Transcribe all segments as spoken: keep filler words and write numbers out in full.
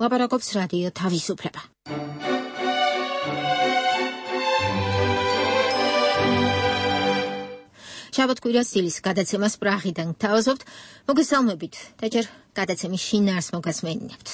ლაპარაკობს რადიო თავისუფლება. შაბათ-კვირას დილის გადაცემას პრაღიდან გთავაზობთ. მოგესალმებით და ჯერ გადაცემის შინაარს მოგასმენინებთ.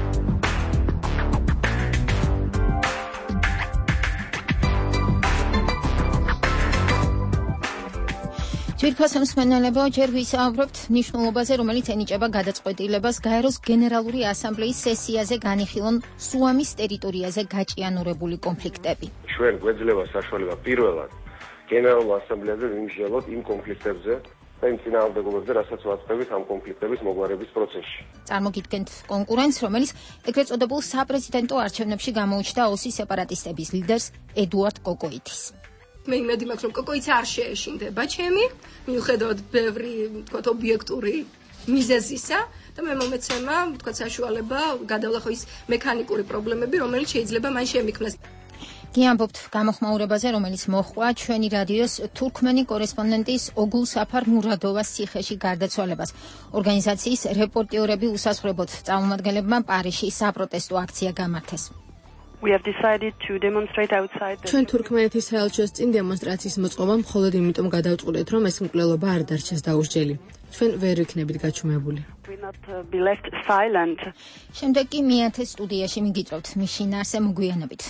ძვირფას მსმენელებო, ჯერ ვისაუბრებთ მნიშვნელობაზე, რომელიც ენიჭება გადაწყვეტილებას გაეროს გენერალური ასამბლეის სესიაზე განიხილონ სუამის ტერიტორიაზე გაჭიანურებული კონფლიქტები. ჩვენ გვეძლება საშუალება პირველად გენერალურ ასამბლეაზე ვიმსჯელოთ იმ კონფლიქტებზე და იმ წინააღმდეგობებზე, რასაც ვაწყდებით ამ კონფლიქტების მოგვარების პროცესში. წარმოგიდგენთ კონკურენტს, რომელიც ეგრეთ წოდებულ საპრეზიდენტო არჩევნებში გამოუჩნდა ოსის სეპარატისტების ლიდერს ედუარდ კოკოიტის. მე იმედი მაქვს, რომ კოკოიცა არ შეეშინდება ჩემი, მიუხედავად ბევრი, თქვათ, ობიექტური მიზეზისა და მე მომეცემა, თქვათ, საშუალება გადავლახო ის მექანიკური პრობლემები, რომელიც შეიძლება მან შემიქმნას. გიამბობთ გამოხმაურებაზე, რომელიც მოჰყვა ჩვენი რადიოს თურქმენი კორესპონდენტის ოგულ საფარ მურადოვას ციხეში გარდაცვალებას. ორგანიზაციის რეპორტიორები უსასრულოდ წარმომადგენლებმა პარიზში საპროტესტო აქცია გამართეს. We have decided to demonstrate outside. ჩვენ თურქმენეთის საელჩოს წინ დემონსტრაციის მოწყობა მხოლოდ იმიტომ გადავწყვეტეთ, რომ ეს მკვლელობა არ დარჩეს დაუსჯელი. ჩვენ ვერ ვიქნებით გაჩუმებული. Will not uh, be left silent. შემდეგ კი მეათე სტუდიაში მიგიწევთ მის შინაარსზე მოგვიანებით.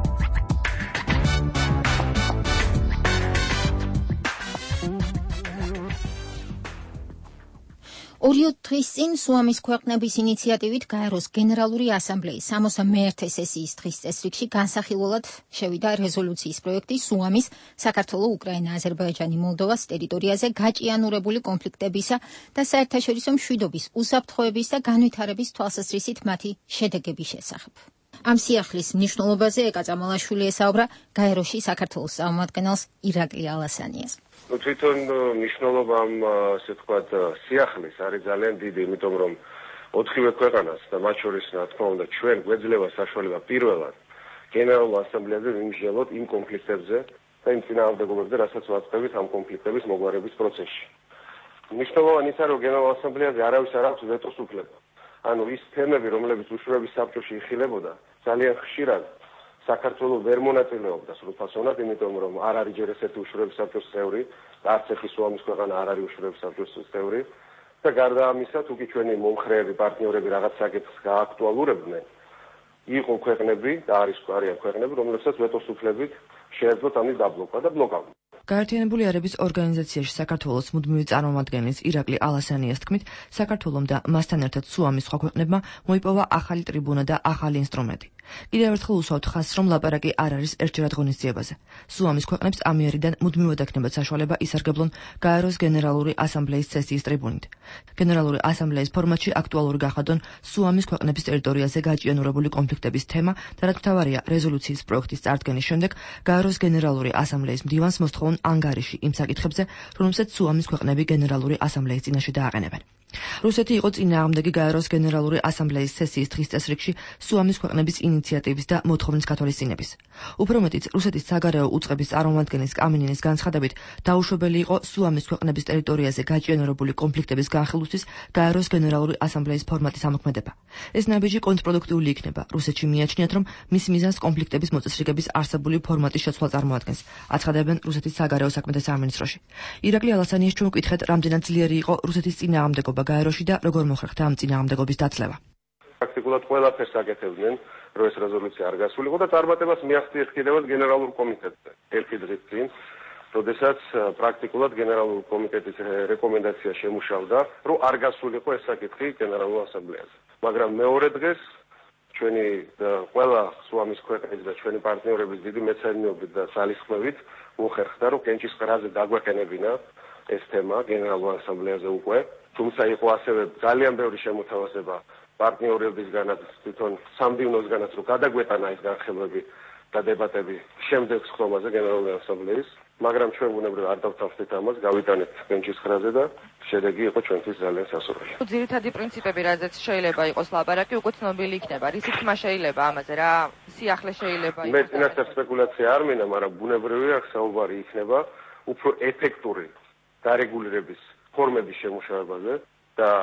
ორი დღის წინ სუამის ქვეყნების ინიციატივით გაეროს გენერალური ასამბლეის სამოცდამეერთე სესიის დღის წესრიგში განსახილველად შევიდა რეზოლუციის პროექტი სუამის, საქართველოს, უკრაინა, აზერბაიჯანი, მოლდოვას ტერიტორიაზე გაჭიანურებული კონფლიქტებისა და საერთაშორისო მშვიდობის, უსაფრთხოების და განვითარების თვალსაზრისით მათი შედეგების შესახებ. ამ სიახლის მნიშვნელობაზე ეკა წამალაშვილი ესაუბრა გაეროში საქართველოს წარმომადგენელს ირაკლი ალასანიას. Ну, თვითონ მნიშვნელობა ამ, ასე ვთქვათ, სიახლის არის ძალიან დიდი, იმიტომ რომ ოთხივე ქვეყანას და მათ შორის, რა თქმა უნდა, ჩვენ გვეძლება საშუალება პირველად გენერალურ ასამბლეაზე ვიმსჯელოთ იმ კონფლიქტებზე და იმ წინააღმდეგობებზე, რასაც ვაწყდებით ამ კონფლიქტების მოგვარების პროცესში. მნიშვნელოვანი ის არის, რომ გენერალურ ასამბლეაზე არავის არ აქვს ვეტოს უფლება. ანუ ის თემები, რომლებიც უშუალოდ საბჭოში იხილებოდა, ძალიან ხშირად საქართველოს ვერ მონაწილეობდა სრულფასოვნად, იმიტომ რომ არ არის ჯერ ესეთი უშუალოდ საბჭოს წევრი, არც ერთი სუამის ქვეყანა არ არის უშუალოდ საბჭოს წევრი და გარდა ამისა, თუ კი ჩვენი მომხრეები, პარტნიორები რაღაც საკითხს გააქტუალურებდნენ, იყო ქვეყნები და არის არიან ქვეყნები, რომლებსაც ვეტოს უფლებით შეეძლოთ ამის დაბლოკვა და ბლოკავდა. გაერთიანებული არაბის ორგანიზაციაში საქართველოს მუდმივი წარმომადგენლის ირაკლი ალასანიას თქმით, საქართველომ და მასთან ერთად სუამის სხვა ქვეყნებმა მოიპოვა ახალი ტრიბუნა და ახალი ინსტრუმენტი. კიდევ ერთხელ უსვამთ ხაზს, რომ ლაპარაკი არ არის ერთჯერად ღონისძიებაზე. სუამის ქვეყნებს ამიერიდან მუდმივად ექნებათ საშუალება ისარგებლონ გაეროს გენერალური ასამბლეის სესიის ტრიბუნით. გენერალური ასამბლეის ფორმატში აქტუალური გახადონ სუამის ქვეყნების ტერიტორიაზე გაჭიანურებული კონფლიქტების თემა და რაც მთავარია, რეზოლუციის პროექტის წარდგენის შემდეგ გაეროს გენერალური ასამბლეის მდივანს მოსთხოვონ ანგარიში იმ საკითხებზე, რომელსაც სუამის ქვეყნები გენერალური ასამბლეის წინაშე დააყენებენ. რუსეთი იყო წინააღმდეგი გაეროს გენერალური ასამბლეის სესიის დღის წესრიგში სუამის ქვეყნების ინიციატივის და მოთხოვნის გათვალისწინების. უფრო მეტიც, რუსეთის საგარეო უწყების წარმომადგენლის კამინინის განცხადებით, დაუშვებელი იყო სუამის ქვეყნების ტერიტორიაზე გაჭიანურებული კონფლიქტების განხილვისთვის გაეროს გენერალური ასამბლეის ფორმატის ამოქმედება. ეს ნაბიჯი კონტრპროდუქტიული იქნება. რუსეთში მიაჩნიათ, რომ მის მიზანს კონფლიქტების მოწესრიგების არსებული ფორმატის შეცვლა წარმოადგენს, აცხადებენ რუსეთის საგარეო საქმეთა სამინისტროში. ირაკლი ალასანიას ჩვენ ვკითხეთ, რამდენად ძლიერი იყო რუსეთის წინააღმდეგობა გაეროში და როგორ მოხერხდა ამ წინააღმდეგობის დაცლება. პრაქტიკულად ყველაფერს აკეთებდნენ, რომ ეს რეზოლუცია არ გასულიყო და წარმატებას მიაღწიეს კიდევაც გენერალურ კომიტეტზე. ერთი დღის წინ, როდესაც პრაქტიკულად გენერალურ კომიტეტის რეკომენდაცია შემუშავდა, რომ არ გასულიყო ეს საკითხი გენერალურ ასამბლეაზე. მაგრამ მეორე დღეს ჩვენი ყველა სუამის ქვეყნის და ჩვენი პარტნიორების დიდი მეცადინეობით და ძალისხმევით მოხერხდა, რომ კენჭისყრაზე დაგვეყენებინა ეს თემა გენერალურ ასამბლეაზე უკვე. თუმცა იყო ასევე ძალიან ბევრი შემოთავაზება პარტნიორებისგანაც, თვითონ სამდივნოსგანაც, რომ გადაგვეტანა ეს განხილვები და დებატები შემდეგ ხომაზე გენერალური ასამბლეის, მაგრამ ჩვენ ბუნებრივ არ დავთავაზეთ ამას, გავიტანეთ კენჭისყრაზე და შედეგი იყო ჩვენთვის ძალიან სასურველი. ძირითადი პრინციპები, რაზეც შეიძლება იყოს ლაპარაკი, უკვე ცნობილი იქნება. რისი თქმა შეიძლება ამაზე, რა სიახლე შეიძლება იყოს. მე წინასწარ სპეკულაცია არ მინდა, მაგრამ ბუნებრივია აქ საუბარი იქნება უფრო ეფექტური დარეგულირების ფორმების შემუშავებაზე და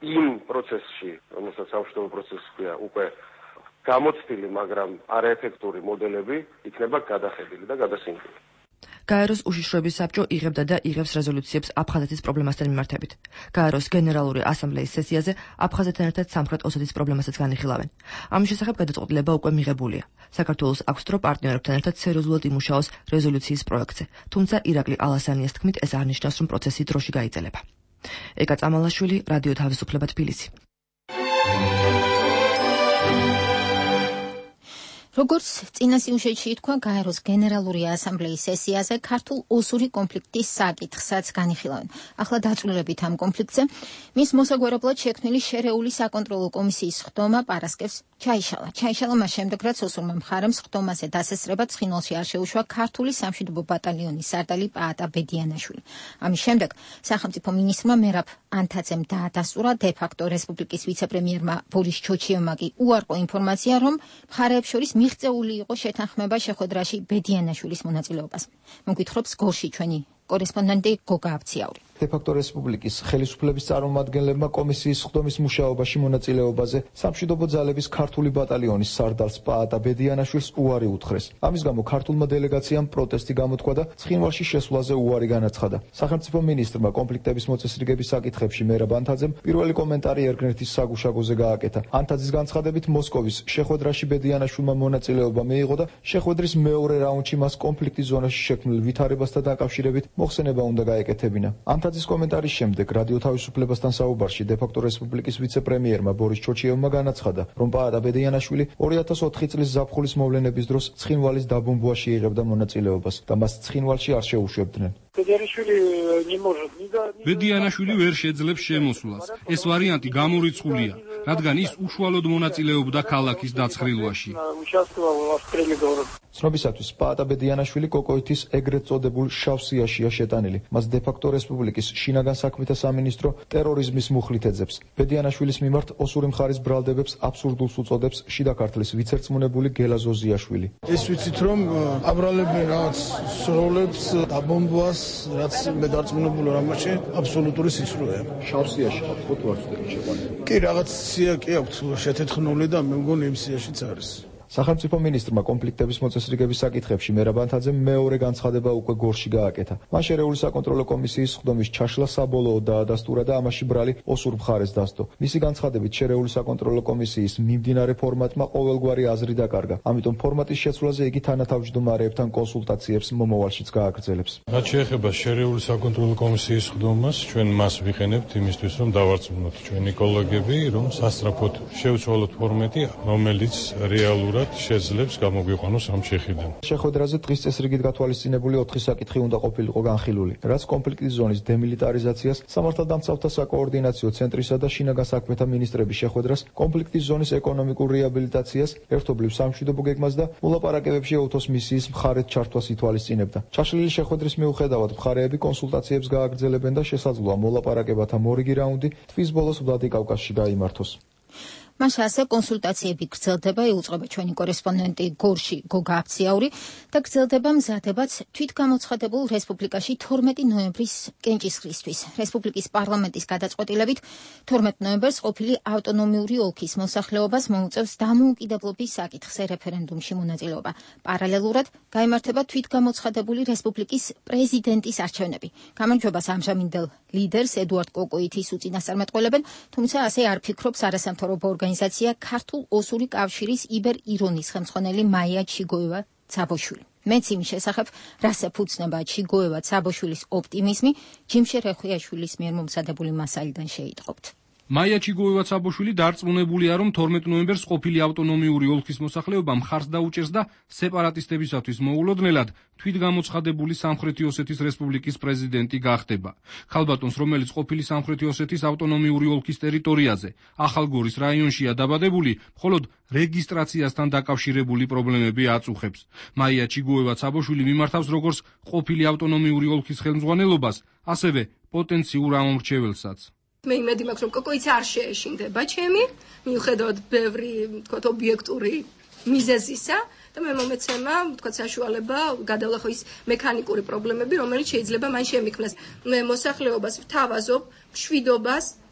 იმ პროცესში, რომელსაც სამშვიდობო პროცესი ქვია, უკვე გამოცდილი, მაგრამ არაეფექტური მოდელები იქნება გადახედილი და გადასინჯული. გაეროს უშიშროების საბჭო იღებდა და იღებს რეზოლუციებს აფხაზეთის პრობლემასთან მიმართებით. გაეროს გენერალური ასამბლეის სესიაზე აფხაზეთთან ერთად სამხრეთ ოსეთის პრობლემასაც განიხილავენ. ამის შესახებ გადაწყვეტილება უკვე მიღებულია. საქართველოს აქვს დრო პარტნიორებთან ერთად სერიოზულად იმუშაოს რეზოლუციის პროექტზე, თუმცა ირაკლი ალასანიას თქმით, ეს არ ნიშნავს, რომ პროცესი დროში გაიძელება. ეკა წამალაშვილი, რადიო თავისუფლება თბილისი. როგორც წინა სიუჟეტში ითქვა, გაეროს გენერალური ასამბლეის სესიაზე ქართულ ოსური კონფლიქტის საკითხსაც განიხილავენ. ახლა დაწვრილებით ამ კონფლიქტზე მის მოსაგვარებლად შექმნილი შერეული საკონტროლო კომისიის ხდომა პარასკევს ჩაიშალა. ჩაიშალა მას შემდეგ, რაც ოსურმა მხარემ ხდომაზე დასესრება ცხინვალში არ შეუშვა ქართული სამშვიდობო ბატალიონის სარდალი პაატა ბედიანაშვილი. ამის შემდეგ სახელმწიფო მინისტრმა მერაბ ანთაძემ დაადასტურა დე-ფაქტო რესპუბლიკის ვიცე-პრემიერმა ბორის ჩოჩიევმა კი უარყო ინფორმაცია, რომ მხარეებს შორის მიღწეული იყო შეთანხმება შეხვედრაში ბედიანაშვილის მონაწილეობას. მოგვითხრობს გორში ჩვენი კორესპონდენტი გოგა აბციაური. დე-ფაქტო რესპუბლიკის ხელისუფლების წარმომადგენლებმა კომისიის ხდომის მუშაობაში მონაწილეობაზე სამშვიდობო ძალების ქართული ბატალიონის სარდალს პაატა ბედიანაშვილს უარი უთხრეს. ამის გამო ქართულმა დელეგაციამ პროტესტი გამოთქვა და ცხინვალში შესვლაზე უარი განაცხადა. სახელმწიფო მინისტრმა კონფლიქტების მოწესრიგების საკითხებში მერაბ ანთაძემ პირველი კომენტარი ერგნეთის საგუშაგოზე გააკეთა. ანთაძის განცხადებით მოსკოვის შეხვედრაში ბედიანაშვილმა მონაწილეობა მიიღო და შეხვედრის მეორე რაუნდში მას კონფლიქტის ზონაში შექმნილ ვითარებასთან დაკავშირებით მოხსენება უნდა გაეკეთებინა. ანთაძის კომენტარის შემდეგ რადიო თავისუფლებასთან საუბარში დე-ფაქტო რესპუბლიკის ვიცე-პრემიერმა ბორის ჩოჩიევმა განაცხადა, რომ პაატა ბედიანაშვილი ორი ათას ოთხი წლის ზაფხულის მოვლენების დროს ცხინვალის დაბომბვაში იღებდა მონაწილეობას და მას ცხინვალში არ შეუშვებდნენ. ბედიანაშვილი ვერ შეძლებს შემოსვლას. ეს ვარიანტი გამორიცხულია, რადგან ის უშუალოდ მონაწილეობდა ქალაქის დაცხრილვაში. ცნობისათვის პაატა ბედიანაშვილი კოკოითის ეგრეთ წოდებულ შავ სიაშია შეტანილი. მას დე-ფაქტო რესპუბლიკის შინაგან საქმეთა სამინისტრო ტერორიზმის მუხლით ეძებს. ბედიანაშვილის მიმართ ოსური მხარის ბრალდებებს აბსურდულს უწოდებს შიდა ქართლის ვიცერწმუნებული გელა ზოზიაშვილი. ეს ვიცით, რომ აბრალებენ რაღაც სროლებს, დაბომბვას, რაც მე დარწმუნებული ვარ ამაში აბსოლუტური სიცრუეა. შავ სიაში ხო თუ არ ვცდები შეყვანა? კი, რაღაც სია კი აქვს შეთეთხნული და მე მგონი იმ სიაშიც არის. სახელმწიფო მინისტრმა კონფლიქტების მოწესრიგების საკითხებში მერაბ ანთაძემ მეორე განცხადება უკვე გორში გააკეთა. მან შერეული საკონტროლო კომისიის ხდომის ჩაშლა საბოლოოდ დაადასტურა და ამაში ბრალი ოსურ მხარეს დასდო. მისი განცხადებით შერეული საკონტროლო კომისიის მიმდინარე ფორმატმა ყოველგვარი აზრი დაკარგა. ამიტომ ფორმატის შეცვლაზე იგი თანათავმჯდომარეებთან კონსულტაციებს მომავალშიც გააგრძელებს. რაც შეეხება შერეული საკონტროლო კომისიის ხდომას, ჩვენ მას ვიყენებთ იმისთვის, რომ დავარწმუნოთ ჩვენი კოლეგები, რომ სასწრაფოდ შევცვალოთ ფორმატი, რომელიც რეალურად შეძლებს გამოგვიყვანოს ამ შეხვედრიდან. შეხვედრაზე დღის წესრიგით გათვალისწინებული ოთხი საკითხი უნდა ყოფილიყო განხილული, რაც კონფლიქტის ზონის დემილიტარიზაციას, სამართალდამცავთა საკოორდინაციო ცენტრისა და შინაგან საქმეთა მინისტრების შეხვედრას, კონფლიქტის ზონის ეკონომიკურ რეაბილიტაციას, ერთობლივ სამშვიდობო გეგმას და მოლაპარაკებებში ევთოს მისიის მხარეთ ჩართვას ითვალისწინებდა. ჩაშლილი შეხვედრის მიუხედავად მხარეები კონსულტაციებს გააგრძელებენ და შესაძლოა მოლაპარაკებათა მორიგი რაუნდი თვის ბოლოს ვლადიკავკაზში გაიმართოს. მას ასე კონსულტაციები გრძელდება, იუწყება ჩვენი კორესპონდენტი გორში გოგა აბციაური და გრძელდება მზადებაც თვითგამოცხადებულ რესპუბლიკაში თორმეტი ნოემბრის კენჭისყრისთვის. რესპუბლიკის პარლამენტის გადაწყვეტილებით თორმეტ ნოემბერს ყოფილი ავტონომიური ოლქის მოსახლეობას მოუწევს დამოუკიდებლობის საკითხზე რეფერენდუმში მონაწილეობა. პარალელურად გაიმართება თვითგამოცხადებული რესპუბლიკის პრეზიდენტის არჩევნები. გამარჯვებას ამჟამინდელ ლიდერს ედუარდ კოკოითის უწინასწარმეტყველებენ, თუმცა ასე არ ფიქრობს არასამთავრობო ორგანიზაცია ქართულ ოსური კავშირის იბერ ირონის ხელმძღვანელი მაია ჩიგოევა ცაბოშვილი. მეც იმის შესახებ, რასაც ფუძნება ჩიგოევა ცაბოშვილის ოპტიმიზმი, ჯიმშე რეხვიაშვილის მიერ მომზადებული მასალიდან შეიტყობთ. მაია ჩიგოევა ცაბოშვილი დარწმუნებულია, რომ თორმეტ ნოემბერს ყოფილი ავტონომიური ოლქის მოსახლეობა მხარს დაუჭერს და სეპარატისტებისათვის მოულოდნელად თვითგამოცხადებული სამხრეთი ოსეთის რესპუბლიკის პრეზიდენტი გახდება. ქალბატონს, რომელიც ყოფილი სამხრეთი ოსეთის ავტონომიური ოლქის ტერიტორიაზე, ახალგორის რაიონშია დაბადებული, მხოლოდ რეგისტრაციასთან დაკავშირებული პრობლემები აწუხებს. მაია ჩიგოევა ცაბოშვილი მიმართავს როგორც ყოფილი ავტონომიური ოლქის ხელმძღვანელობას, ასევე პოტენციურ ამომრჩეველსაც. მე იმედი მაქვს, რომ კოკოიც არ შეეშინდება ჩემი, მიუხედავად ბევრი, თქვათ, ობიექტური მიზეზისა და მე მომეცემა, თქვათ, საშუალება გადავლახო ის მექანიკური პრობლემები, რომელიც შეიძლება მან შემიქმნას. მე მოსახლეობას ვთავაზობ მშვიდობას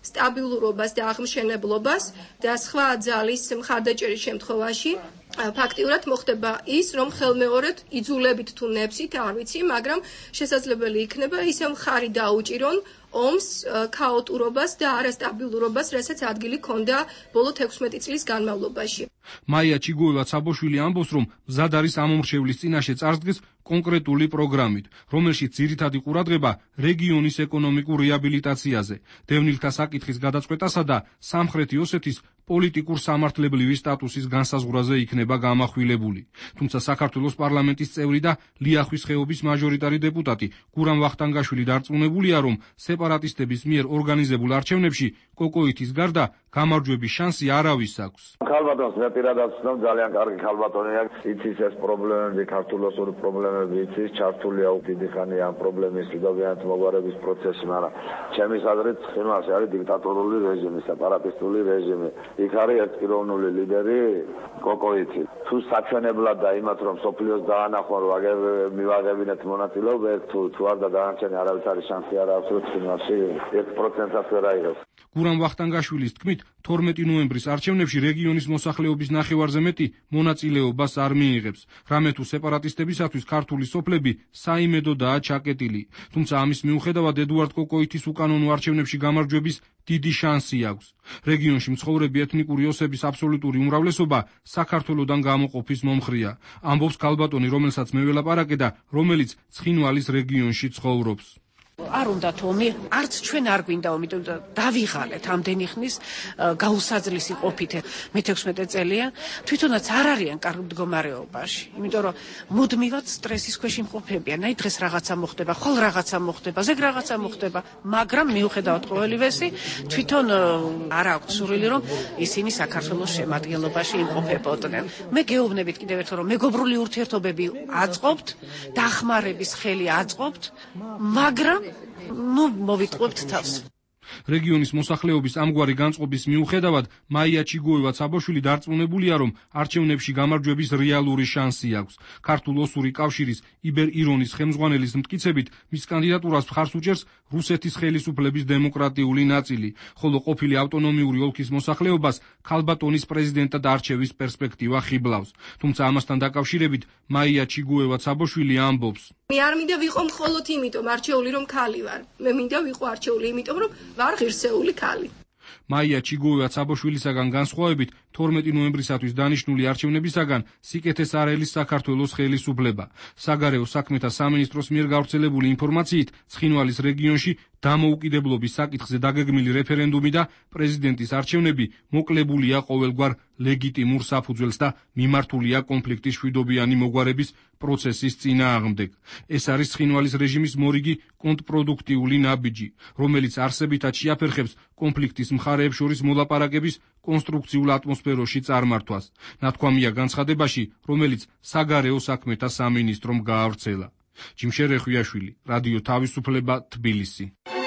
სტაბილურობას და აღმშენებლობას და სხვა ძალის მხარდაჭერის შემთხვევაში ფაქტიურად მოხდება ის, რომ ხელმეორედ იძულებით თუ ნებსით, არ ვიცი, მაგრამ შესაძლებელი იქნება ისე მხარი დაუჭირონ ომს, ქაოტურობას და არასტაბილურობას, რასაც ადგილი ჰქონდა ბოლო თექვსმეტი წლის განმავლობაში. მაია ჩიგოევა-ცაბოშვილი ამბობს, რომ მზად არის ამომრჩევლის წინაშე წარსდგეს კონკრეტული პროგრამით, რომელშიც ძირითადი ყურადღება რეგიონის ეკონომიკურ რეაბილიტაციაზე, დევნილთა საკითხის გადაწყვეტასა და სამხრეთი ოსეთის პოლიტიკურ სამართლებრივი სტატუსის განსაზღვრაზე იქნება გამახვილებული. თუმცა საქართველოს პარლამენტის წევრი და ლიახვის ხეობის მაჟორიტარი დეპუტატი გურამ ვახტანგაშვილი დარწმუნებულია, რომ სეპარატისტების მიერ ორგანიზებულ არჩევნებში კოკოითის გარდა გამარჯვების შანსი არავის აქვს. ქალბატონს მე პირადად ვცნობ, ძალიან კარგი ქალბატონია, იცის ეს პრობლემები, ქართულოსური პრობლემები იცის, ჩართულია დიდი ხანი ამ პრობლემის ლიდოვიანთ მოგვარების პროცესში, მაგრამ ჩემი აზრით ხემაში არის დიქტატორული რეჟიმი, სეპარატისტული რეჟიმი. იქ არის ერთპიროვნული ლიდერი კოკოითი. თუ საჩვენებლად და იმათ რომ სოფლიოს დაანახონ რომ მივაღებინეთ მონაწილეობა, თუ თუ არ და დანარჩენი არავის არის შანსი არ აქვს, რომ ხემაში ერთ პროცენტსაც ვერ აიღებს. გურამ ვახტანგაშვილის თქმით, თორმეტი ნოემბრის არჩევნებში რეგიონის მოსახლეობის ნახევარზე მეტი მონაწილეობას არ მიიღებს. რამე თუ სეპარატისტებისათვის ქართული სოფლები საიმედოდაა ჩაკეტილი. თუმცა ამის მიუხედავად ედუარდ კოკოითის უკანონო არჩევნებში გამარჯვების დიდი შანსი აქვს. რეგიონში მცხოვრები ეთნიკური ოსების აბსოლუტური უმრავლესობა საქართველოდან გამოყოფის მომხრეა. ამბობს ქალბატონი, რომელსაც მე ველაპარაკე და რომელიც ცხინვალის რეგიონში ცხოვრობს. არ უნდა ომი, არც ჩვენ არ გვინდაო, იმიტომ რომ დავიღალეთ ამდენი ხნის გაუსაძლისი ყოფით. მე თექვსმეტი წელია, თვითონაც არ არიან კარგ მდგომარეობაში, იმიტომ რომ მუდმივად სტრესის ქვეშ იმყოფებიან. აი დღეს რაღაცა მოხდება, ხოლ რაღაცა მოხდება, ზეგ რაღაცა მოხდება, მაგრამ მიუხედავად ყოველივესი, თვითონ არ აქვს სურვილი, რომ ისინი საქართველოს შემადგენლობაში იმყოფებოდნენ. მე გეუბნებით კიდევ ერთხელ, რომ მეგობრული ურთიერთობები აწყობთ, დახმარების ხელი აწყობთ, მაგრამ ну, მოვიტყვებთ თავს. რეგიონის მოსახლეობის ამგვარი განწყობის მიუხედავად, მაია ჩიგოევა-ცაბოშვილი დარწმუნებულია, რომ არჩევნებში გამარჯვების რეალური შანსი აქვს. ქართულ-ოსური კავშირის იბერ ირონის ხელმძღვანელის მტკიცებით, მის კანდიდატურას მხარს უჭერს რუსეთის ხელისუფლების დემოკრატიული ნაწილი, ხოლო ყოფილი ავტონომიური ოლქის მოსახლეობას ქალბატონის პრეზიდენტად არჩევის პერსპექტივა ხიბლავს. თუმცა ამასთან დაკავშირებით მაია ჩიგოევა-ცაბოშვილი ამბობს: მე არ მინდა ვიყო მხოლოდ იმიტომ არჩეული, რომ ქალი ვარ. მე მინდა ვიყო არჩეული იმიტომ, რომ ვარ ღირსეული ქალი. მაია ჩიგოევა-ცაბოშვილისაგან განსხვავებით, თორმეტი ნოემბრისათვის დანიშნული არჩევნებისაგან სიკეთეს არ ელის საქართველოს ხელისუფლება. საგარეო საქმეთა სამინისტროს მიერ გავრცელებული ინფორმაციით, ცხინვალის რეგიონში დამოუკიდებლობის საკითხზე დაგეგმილი რეფერენდუმი და პრეზიდენტის არჩევნები მოკლებულია ყოველგვარ ლეგიტიმურ საფუძველს და მიმართულია კონფლიქტის შვიდობიანი მოგვარების პროცესის წინააღმდეგ. ეს არის ცხინვალის რეჟიმის მორიგი კონტრპროდუქტიული ნაბიჯი, რომელიც არსებითად შეაფერხებს კონფლიქტის მხარეებს შორის მოლაპარაკების კონსტრუქციულ ატმოსფეროში წარმართვას. ნათქვამია განცხადებაში, რომელიც საგარეო საქმეთა სამინისტრომ გაავრცელა. ჯიმშერე ხვიაშვილი, რადიო თავისუფლება, თბილისი.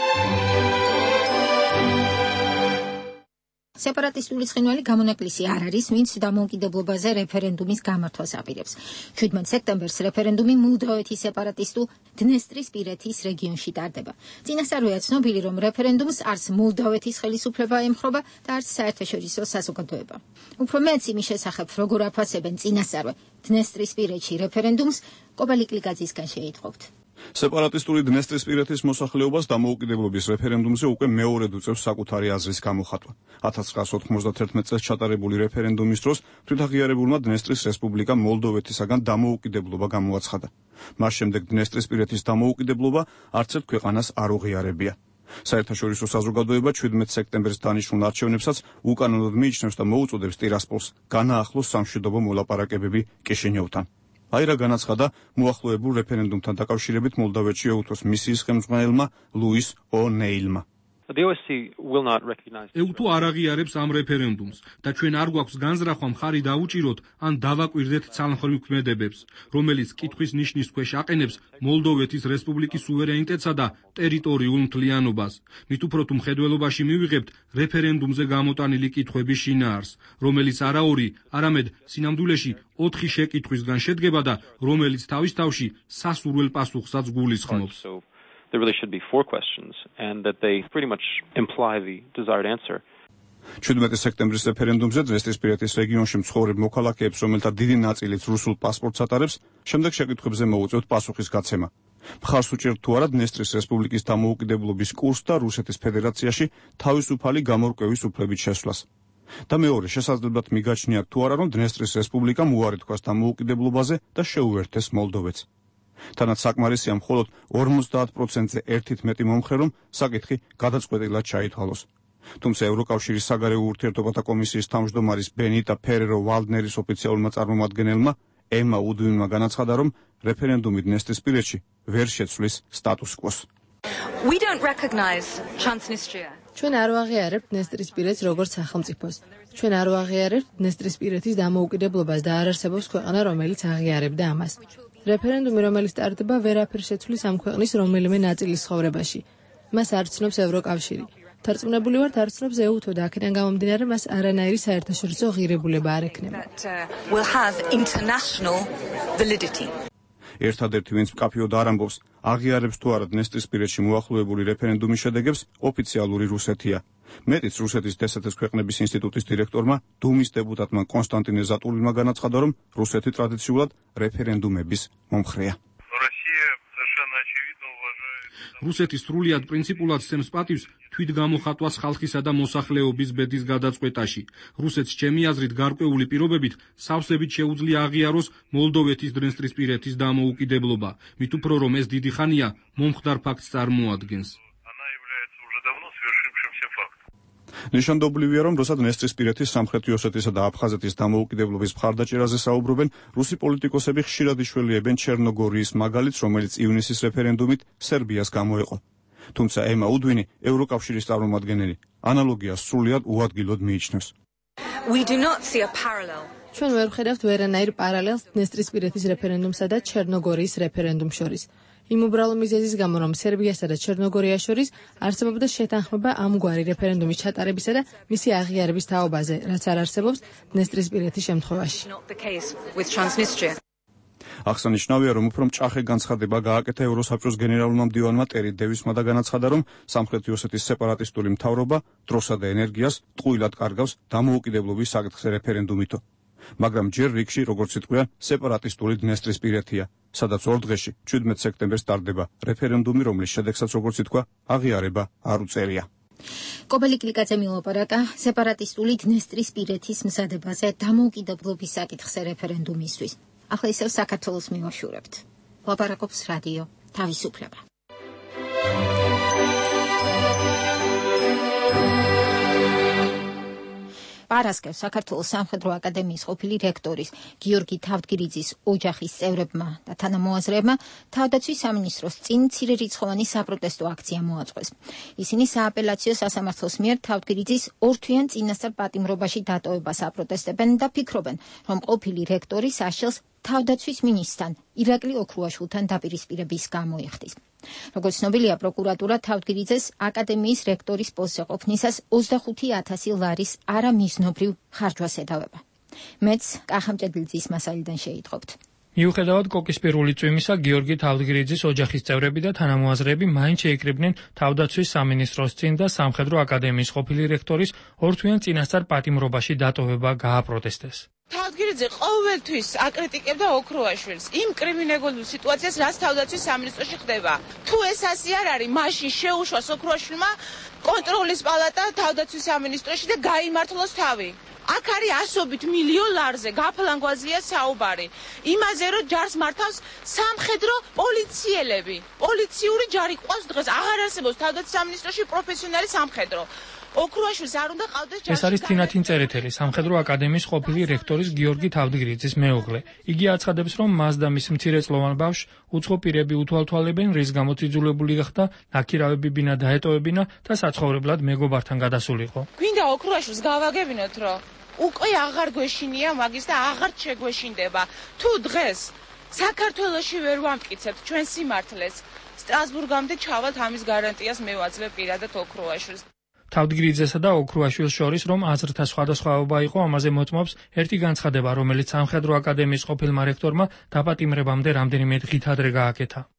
სეპარატისტული ცხინვალი გამონაკლისი არ არის, ვინც დამოუკიდებლობაზე რეფერენდუმის გამართვას აპირებს. შვიდმეტ სექტემბერს რეფერენდუმი მოლდოვეთის სეპარატისტულ დნესტრისპირეთის რეგიონში ტარდება. წინასწარია ცნობილი, რომ რეფერენდუმს არც მოლდოვეთის ხელისუფლება ემხრობა და არც საერთაშორისო საზოგადოება. უფრო მეც იმის შესახებ, როგორ აფასებენ წინასწარვე დნესტრისპირეთში რეფერენდუმს, კობალი კლიკაძისგან შეითხოვთ. სეპარატისტული დნესტრისპირეთის მოსახლეობას დამოუკიდებლობის რეფერენდუმზე უკვე მეორედ უწევს საკუთარი აზრის გამოხატვა. ათას ცხრაასი ოთხმოცდათერთმეტ წელს ჩატარებული რეფერენდუმის დროს თვითაღიარებულმა დნესტრის რესპუბლიკა მოლდოვეთისაგან დამოუკიდებლობა გამოაცხადა. მას შემდეგ დნესტრისპირეთის დამოუკიდებლობა არც ერთ ქვეყანას არ უღიარებია. საერთაშორისო საზოგადოება შვიდმეტ სექტემბერს დანიშნულ არჩევნებსაც უკანონოდ მიიჩნევს და მოუწოდებს ტირასპოლს განაახლოს სამშვიდობო მოლაპარაკებები კიშინიოვთან. აი რა განაცხადა მოახლოებულ რეფერენდუმთან დაკავშირებით მოლდოვეთში ეუთოს მისიის ხელმძღვანელმა ლუის ო'ნეილმა. ეუთო არ აღიარებს ამ რეფერენდუმს და ჩვენ არ გვაქვს განზრახვა მხარი დაუჭიროთ ან დავაკვირდეთ ცალმხრივ ქმედებებს, რომელიც კითხვის ნიშნის ქვეშ აყენებს მოლდოვეთის რესპუბლიკის სუვერენიტეტსა და ტერიტორიულ მთლიანობას. მით უფრო თუ მხედველობაში მივიღებთ რეფერენდუმზე გამოტანილი კითხვების შინაარს, რომელიც არა ორი, არამედ სინამდვილეში ოთხი შეკითხვისგან შედგება და რომელიც თავის თავში სასურველ პასუხსაც გულისხმობს. there really should be four questions and that they pretty much imply the desired answer. შვიდმეტი სექტემბრის რეფერენდუმზე დნესტრისპირეთის რეგიონში მცხოვრებ მოქალაქეებს, რომელთა დიდი ნაწილიც რუსულ პასპორტს ატარებს, შემდეგ შეკითხვებზე მოუწევთ პასუხის გაცემა. მხარს უჭერთ თუ არა დნესტრის რესპუბლიკის დამოუკიდებლობის კურსს და რუსეთის ფედერაციაში თავისუფალი გამორკვევის უფლებით შესვლას. და მეორე, შესაძლებლად მიგაჩნიათ თუ არა, რომ დნესტრის რესპუბლიკამ უარი თქვას დამოუკიდებლობაზე და შეუერთეს მოლდოვეთს. თანაც საკმარისია მხოლოდ ორმოცდაათ პროცენტზე ერთით მეტი მომხრე, რომ საკითხი გადაწყვეტილად ჩაითვალოს. თუმცა ევროკავშირის საგარეო ურთიერთობათა კომისიის თავმჯდომარის ბენიტა ფერერო ვალდნერის ოფიციალურმა წარმომადგენელმა ემა უდვინმა განაცხადა, რომ რეფერენდუმი დნესტრისპირეთში ვერ შეცვლის სტატუს კვოს. We don't recognize Transnistria. ჩვენ არ ვაღიარებთ დნესტრისპირეთს როგორც სახელმწიფოს. ჩვენ არ ვაღიარებთ დნესტრისპირეთის დამოუკიდებლობას და არ არსებობს ქვეყანა, რომელიც აღიარებდა ამას. რეფერენდუმი, რომელიც ტარდება, ვერაფერ შეცვლის ამ ქვეყნის რომელიმე ნაწილის ცხოვრებაში. მას არ ცნობს ევროკავშირი. თარწმუნებული ვართ, არ ცნობს ეუთო და აქედან გამომდინარე მას არანაირი საერთაშორისო ღირებულება არ ექნება. Will have international validity. ერთადერთი, ვინც მკაფიოდ არ ამბობს, აღიარებს თუ არა დნესტრისპირეთში მოახლოებული რეფერენდუმის შედეგებს, ოფიციალური რუსეთია. მეტიც რუსეთის დსთ-ს ქვეყნების ინსტიტუტის დირექტორმა, დუმის დეპუტატმა კონსტანტინე ზატულინმა განაცხადა, რომ რუსეთი ტრადიციულად რეფერენდუმების მომხრეა. რუსეთი სრულიად პრინციპულად სცემს პატივს თვითგამოხატვას ხალხისა და მოსახლეობის ბედის გადაწყვეტაში. რუსეთს ჩემი აზრით გარკვეული პირობებით სავსებით შეუძლია აღიაროს მოლდოვეთის დნესტრისპირეთის დამოუკიდებლობა, მით უფრო რომ ეს დიდი ხანია მომხდარ ფაქტს წარმოადგენს. ნიშანდობლივია, რომ როცა დნესტრისპირეთის, სამხრეთი ოსეთის და აფხაზეთის დამოუკიდებლობის მხარდაჭერაზე საუბრობენ, რუსი პოლიტიკოსები ხშირად იშველიებენ ჩერნოგორიის მაგალითს, რომელიც ივნისის რეფერენდუმით სერბიას გამოეყო. თუმცა ემა უდვინი, ევროკავშირის წარმომადგენელი, ანალოგიას სრულიად უადგილოდ მიიჩნევს. We do not see a parallel. ჩვენ ვერ ვხედავთ ვერანაირ პარალელს დნესტრისპირეთის რეფერენდუმსა და ჩერნოგორიის რეფერენდუმს შორის. იმ უბრალო მიზეზის გამო, რომ სერბიასა და ჩერნოგორიას შორის არსებობდა შეთანხმება ამგვარი რეფერენდუმის ჩატარებისა და მისი აღიარების თაობაზე, რაც არ არსებობს დნესტრისპირეთის შემთხვევაში. აღსანიშნავია, რომ უფრო მჭახე განცხადება გააკეთა ევროსაბჭოს გენერალურმა მდივანმა ტერი დევისმა და განაცხადა, რომ სამხრეთი ოსეთის სეპარატისტული მთავრობა დროსა და ენერგიას ტყუილად კარგავს დამოუკიდებლობის საკითხზე რეფერენდუმითო. მაგრამ ჯერ რიგში, როგორც იტყვიან, სეპარატისტული დნესტრისპირეთია, სადაც ორ დღეში, შვიდმეტ სექტემბერს ტარდება რეფერენდუმი, რომლის შედეგსაც, როგორც ითქვა, აღიარება არ უწერია. კობელი კლიკაძე მილაპარაკა სეპარატისტული დნესტრისპირეთის მზადებაზე დამოუკიდებლობის საკითხზე რეფერენდუმისთვის. ახლა ისევ საქართველოს მივაშურებთ. ლაპარაკობს რადიო თავისუფლება. პარასკევს საქართველოს სამხედრო აკადემიის ყოფილი რექტორის გიორგი თავდგირიძის ოჯახის წევრებმა და თანამოაზრეებმა თავდაცვის სამინისტროს წინ მცირერიცხოვანი საპროტესტო აქცია მოაწყვეს. ისინი სააპელაციო სასამართლოს მიერ თავდგირიძის ორთვიან წინასწარ პატიმრობაში დატოვებას აპროტესტებენ და ფიქრობენ, რომ ყოფილი რექტორი საშელს თავდაცვის მინისტრთან ირაკლი ოქრუაშვილთან დაპირისპირების გამოიხდის. როგორც ცნობილია, პროკურატურა თავდგირიძეს აკადემიის რექტორის პოსტზე ყოფნისას ოცდახუთი ათასი ლარის არამიზნობრივ ხარჯვას ედავება. მეც კახამჭედლიძის მასალიდან შეიტყობთ. მიუხედავად კოკის პირველი წვიმისა, გიორგი თავდგირიძის ოჯახის წევრები და თანამოაზრეები მაინც შეიკრიბნენ თავდაცვის სამინისტროს წინ და სამხედრო აკადემიის ყოფილი რექტორის ორთვიან წინასწარ პატიმრობაში დატოვება გააპროტესტეს. თავდგირიძე ყოველთვის აკრიტიკებდა ოქროაშვილს იმ კრიმინალურ სიტუაციას, რაც თავდაცვის სამინისტროში ხდება. თუ ეს ასე არ არის, მაშინ შეუშვას ოქროაშვილმა კონტროლის პალატა თავდაცვის სამინისტროში და გაიმართლოს თავი. აქ არის ასობით მილიონ ლარზე, გაფლანგვაზია საუბარი. იმაზე, რომ ჯარს მართავს სამხედრო პოლიციელები. პოლიციური ჯარი ყავს დღეს, აღარ არსებობს თავდაცვის სამინისტროში პროფესიონალი სამხედრო. ოქროაშვილს არ უნდა ყავდეს ჯარში. ეს არის თინათინ წერეთელი, სამხედრო აკადემიის ყოფილი რექტორის გიორგი თავდგირიძის მეუღლე. იგი აცხადებს, რომ მას და მის მცირეწლოვან ბავშვს უცხო პირები უთვალთვალებენ, რის გამოც იძულებული გახდა ნაქირავები ბინა დაეტოვებინა და საცხოვრებლად მეგობართან გადასულიყო. გვინდა ოქროაშვილს გავაგებინოთ, რომ უკვე აღარ გვეშინია მაგის და აღარ შეგვეშინდება. თუ დღეს საქართველოში ვერ ვამტკიცებთ ჩვენ სიმართლეს, სტრასბურგამდე ჩავალთ ამის გარანტიას მე ვაძლევ პირადად ოქროაშვილს. თავდგირიძესა და ოქრუაშვილს შორის რომ აზრთა სხვადასხვაობა იყო, ამაზე მოწმობს ერთი განცხადება, რომელიც სამხედრო აკადემიის ყოფილმა რექტორმა დაპატიმრებამდე რამდენიმე დღით ადრე გააკეთა.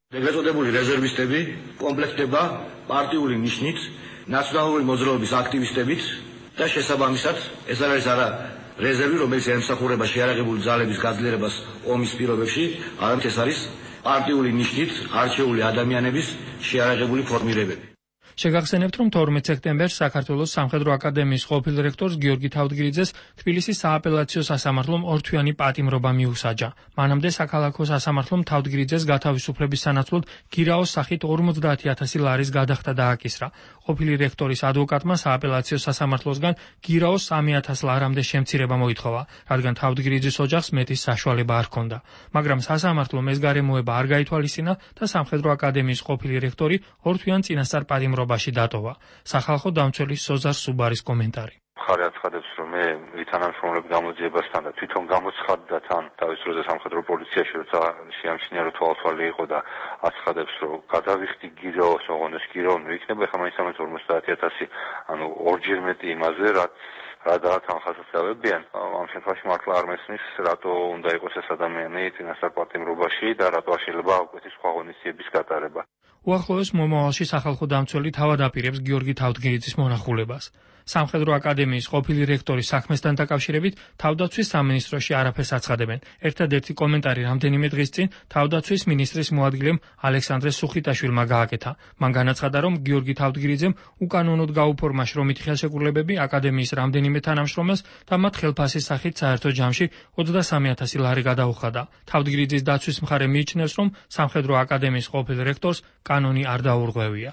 ეგრეთ წოდებული რეზერვისტები კომპლექტდება პარტიული ნიშნით, ნაციონალური მოძრაობის აქტივისტებით და შესაბამისად ეს არ არის არა რეზერვი, რომელიც ემსახურება შეიარაღებული ძალების გაძლიერებას ომის პირობებში, არამედ ეს არის პარტიული ნიშნით არჩეული ადამიანების შეიარაღებული ფორმირებები. შეგახსენებთ, რომ თორმეტ სექტემბერს საქართველოს სამხედრო აკადემიის ყოფილ რექტორს გიორგი თავდგირიძეს თბილისის სააპელაციო სასამართლომ ორთვიანი პატიმრობა მიუსაჯა. მანამდე საქალაქო სასამართლომ თავდგირიძეს გათავისუფლების სანაცვლოდ გირაოს სახით ორმოცდაათი ათასი ლარის გადახდა დააკისრა. ყოფილი რექტორის ადვოკატმა სააპელაციო სასამართლოსგან გირაოს სამი ათას ლარამდე შემცირება მოითხოვა, რადგან თავდგირიძის ოჯახს მეტის საშუალება არ ჰქონდა. მაგრამ სასამართლომ ეს გარემოება არ გაითვალისწინა და სამხედრო აკადემიის ყოფილი რექტორი ორთვიან წინასწარ პატიმრობაში დატოვა. სახალხო დამცველის სოზარ სუბარის კომენტარი. ხარი აცხადებს, რომ მე ვითანამშრომლებ გამოძიებასთან და თვითონ გამოცხადდა თან თავის დროზე სამხედრო პოლიციაში, როცა შეამჩნია, რომ თვალთვალი იყო და აცხადებს, რომ გადავიხდი გირაოს, ოღონდ ეს გირაო იქნება, ხა მაინც ამას ორმოცდაათი ათასი, ანუ ორჯერ მეტი იმაზე, რაც რადაა თანხასწავებიან. ამ შემთხვევაში მართლა არ მესმის, რატო უნდა იყოს ეს ადამიანი წინასწარ პატიმრობაში და რატო არ შეიძლება აუკვეთის სხვა ღონისძიების გატარება. უახლოეს მომავალში სახალხო დამცველი თავად აპირებს გიორგი თავდგირიძის მონახულებას. სამხედრო აკადემიის ყოფილი რექტორის საქმესთან დაკავშირებით თავდაცვის სამინისტროში არაფერს აცხადებენ. ერთადერთი კომენტარი რამდენიმე დღის წინ თავდაცვის მინისტრის მოადგილემ ალექსანდრე სუხიტაშვილმა გააკეთა. მან განაცხადა, რომ გიორგი თავდგირიძემ უკანონოდ გაუფორმა შრომითი ხელშეკრულებები აკადემიის რამდენიმე თანამშრომელს და მათ ხელფასის სახით საერთო ჯამში ოცდასამი ათასი ლარი გადაუხადა. თავდგირიძის დაცვის მხარე მიიჩნევს, რომ სამხედრო აკადემიის ყოფილ რექტორს კანონი არ დაურღვევია.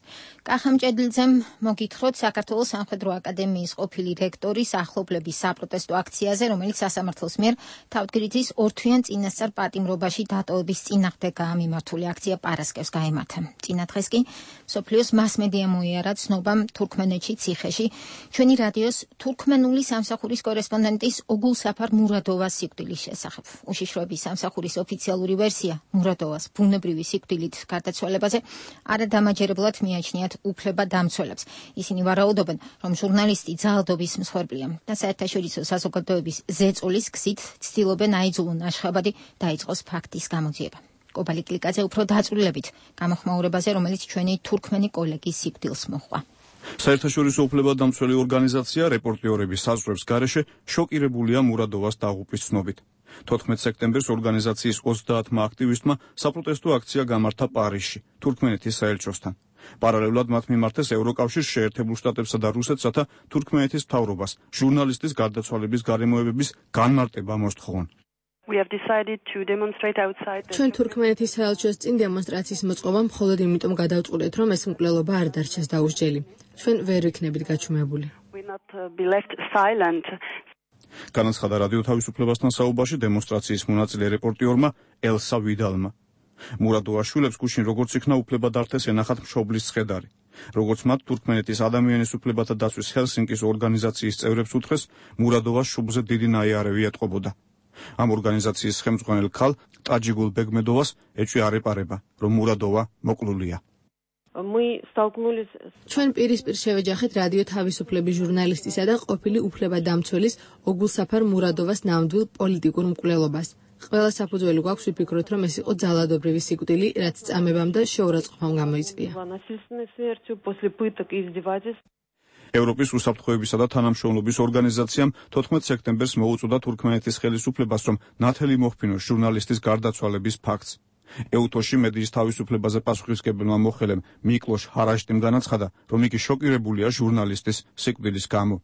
კახამ ჭედლიძემ მოგითხროთ საქართველოს სამხედრო აკადემიის ყოფილი რექტორის ახლობლების საპროტესტო აქციაზე, რომელიც სასამართლოს მიერ თავდგირიძის ორთვიან წინასწარ პატიმრობაში დატოვების წინააღმდეგ გაამიმართული აქცია პარასკევს გაემართა. წინა დღეს კი მსოფლიოს მასმედია მოიარა ცნობამ თურქმენეთში ციხეში ჩვენი რადიოს თურქმენული სამსახურის კორესპონდენტის ოგულსაფარ მურადოვას სიკვდილის შესახებ. უშიშროების სამსახურის ოფიციალური ვერსია მურადოვას ბუნებრივი სიკვდილით გარდაცვალებაზე არადამაჯერებლად მიაჩნიათ უფლება დამცველებს. ისინი ვარაუდობენ, რომ ჟურნალისტი ძალადობის მსხვერპლია და საერთაშორისო საზოგადოების ზეწოლის გზით ცდილობენ აიძულონ აშხაბადი დაიწყოს ფაქტის გამოძიება. კობალი კლიკაძე უფრო დაწვრილებით გამოხმაურებაზე, რომელიც ჩვენი თურქმენი კოლეგის სიკვდილს მოჰყვა. საერთაშორისო უფლებადამცველი ორგანიზაცია რეპორტიორების საზღვრებს გარეშე შოკირებულია მურადოვას დაღუპვის ცნობით. თოთხმეტ სექტემბერს ორგანიზაციის ოცდაათმა აქტივისტმა საპროტესტო აქცია გამართა პარიზში, თურქმენეთის საელჩოსთან. პარალელურად მათ მიმართეს ევროკავშირს, შეერთებულ შტატებსა და რუსეთსა თურქმენეთის მთავრობას ჟურნალისტის გარდაცვალების გარემოებების განმარტება მოსთხოვონ. We have decided to demonstrate outside. ჩვენ თურქმენეთის საელჩოს წინ დემონსტრაციის მოწყობა მხოლოდ იმიტომ გადავწყვეტთ, რომ ეს მკვლელობა არ დარჩეს დაუსჯელი. ჩვენ ვერ ვიქნებით გაჩუმებული. We not be left silent. განაცხადა რადიო თავისუფლებასთან საუბარში დემონსტრაციის მონაწილე რეპორტიორმა ელსა ვიდალმა. მურადოვას შვილებს გუშინ როგორც იქნა უფლება დართეს ენახათ მშობლის ცხედარი. როგორც მათ თურქმენეთის ადამიანის უფლებათა დაცვის ჰელსინკის ორგანიზაციის წევრებს უთხრეს, მურადოვას შუბლზე დიდი ნაიარევი ეტყობოდა. ამ ორგანიზაციის ხელმძღვანელ ქალ ტაჯიგულ ბეგმედოვას ეჭვი არ ეპარება, რომ მურადოვა მოკლულია. ჩვენ პირისპირ შევეჯახეთ რადიო თავისუფლების ჟურნალისტისა და ყოფილი უფლებადამცველის ოგულსაფარ მურადოვას ნამდვილ პოლიტიკურ მკვლელობას. ყველა საფუძველი გვაქვს ვიფიქროთ, რომ ეს იყო ძალადობრივი სიკვდილი, რაც წამებამ და შეურაცხყოფამ გამოიწვია. ევროპის უსაფრთხოებისა და თანამშრომლობის ორგანიზაციამ თოთხმეტ სექტემბერს მოუწოდა თურქმენეთის ხელისუფლებას, რომ ნათელი მოჰფინოს ჟურნალისტის გარდაცვალების ფაქტს. ეუთოში მედიის თავისუფლებაზე პასუხისმგებელმა მოხელემ მიკლოშ ჰარაშტიმ განაცხადა, რომ იგი შოკირებულია ჟურნალისტის სიკვდილის გამო.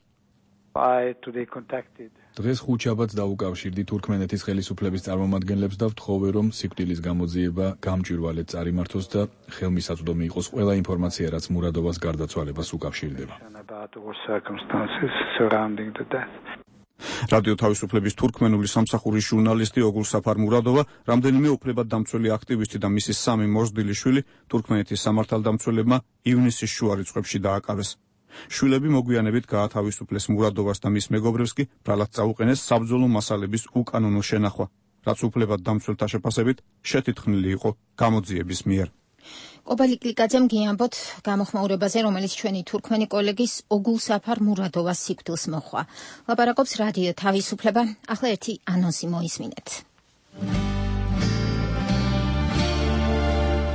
დღეს ხუთშაბათს დაუკავშირდი თურქმენეთის ხელისუფლების წარმომადგენლებს და ვთხოვე, რომ სიკვდილის გამოძიება გამჭვირვალედ წარიმართოს და ხელმისაწვდომი იყოს ყველა ინფორმაცია, რაც მურადოვას გარდაცვალებას უკავშირდება. რადიო თავისუფლების თურქმენული სამსახურის ჟურნალისტი ოგულსაფარ მურადოვა, რამდენიმე უფლებადამცველი აქტივისტი და მისი სამი მოზრდილი შვილი თურქმენეთის სამართალდამცველებმა ივნისის შუა რიცხვებში დააკავეს. შვილები მოგვიანებით გაათავისუფლეს მურადოვას და მის მეგობრებს კი ბრალად წაუყენეს საბრძოლო მასალების უკანონო შენახვა, რაც უფლებადამცველთა შეფასებით შეთითხნილი იყო გამოძიების მიერ. კობალი კლიკაძემ გიამბოთ გამოხმაურებაზე, რომელიც ჩვენი თურქმენი კოლეგის ოგულსაფარ მურადოვას სიკვდილს მოჰყვა. ლაპარაკობს რადიო თავისუფლება, ახლა ერთი ანონსი მოისმინეთ.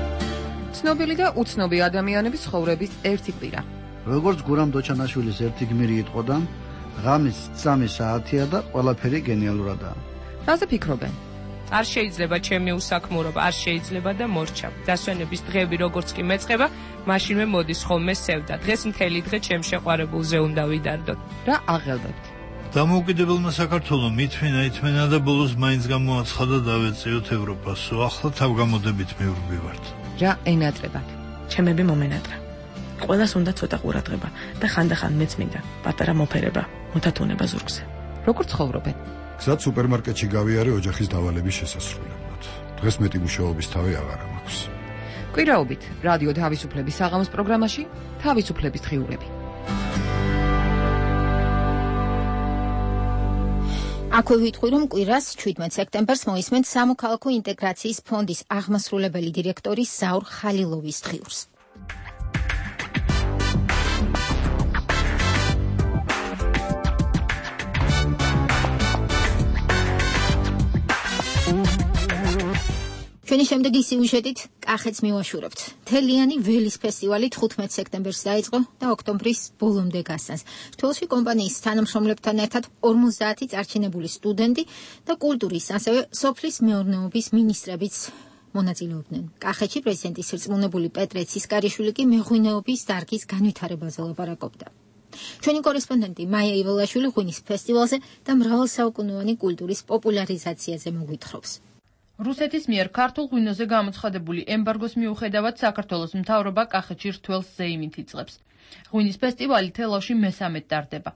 ცნობილი და უცნობი ადამიანების ცხოვრების ერთი კვირა. როგორც გურამ დოჩანაშვილის ერთი გმირი იტყოდა, ღამის სამი საათია და ყველაფერი გენიალურადაა. რაზე ფიქრობენ? არ შეიძლება ჩემი უსაქმურობა, არ შეიძლება და მორჩა. დასვენების დღეები როგორც კი მეწყება, მაშინვე მოდის ხოლმე სევდა. დღეს მთელი დღე ჩემ შეყვარებულზე უნდა ვიდარდოთ. რა აღელვებთ? დამოუკიდებელმა საქართველომ ითმენა ითმენა და ბოლოს მაინც გამოაცხადა დავეწიოთ ევროპას. ახლა თავგამოდებით მივრბივართ. რა ენატრებათ? ჩემები მომენატრა. ყველას უნდა ცოტა ყურადღება და ხანდახან მეც მინდა პატარა მოფერება, მუთათუნება ზურგზე. როგორ ცხოვრობენ? გზად სუპერმარკეტში გავიარე ოჯახის დავალების შესასრულებლად. დღეს მეტი მუშაობის თავი აღარ მაქვს. კვირაობით რადიო თავისუფლების საღამოს პროგრამაში თავისუფლების დღიურები. აქვე ვიტყვი, რომ კვირას შვიდმეტ სექტემბერს მოისმენთ სამოქალაქო ინტეგრაციის ფონდის აღმასრულებელი დირექტორის ზაურ ხალილოვის დღიურს. ჩვენი შემდეგი სიუჟეტით კახეთს მივაშურებთ. თელიანი ველის ფესტივალი თხუთმეტ სექტემბერს დაიწყო და ოქტომბრის ბოლომდე გასცემს. თელში კომპანიის თანამშრომლებთან ერთად ორმოცდაათი წარჩინებული სტუდენტი და კულტურის, ასევე სოფლის მეურნეობის მინისტრებიც მონაწილეობდნენ. კახეთში პრეზიდენტის რწმუნებული პეტრე ცისკარიშვილი კი მეღვინეობის დარგის განვითარებაზე ლაპარაკობდა. ჩვენი კორესპონდენტი მაია იველაშვილი ღვინის ფესტივალზე და მრავალსაუკუნოვანი კულტურის პოპულარიზაციაზე მოგვითხრობს. რუსეთის მიერ ქართულ ღვინოზე გამოცხადებული ემბარგოს მიუხედავად საქართველოს მთავრობა კახეთში რთველს ზეიმით იწყებს. ღვინის ფესტივალი თელავში მესამედ ტარდება.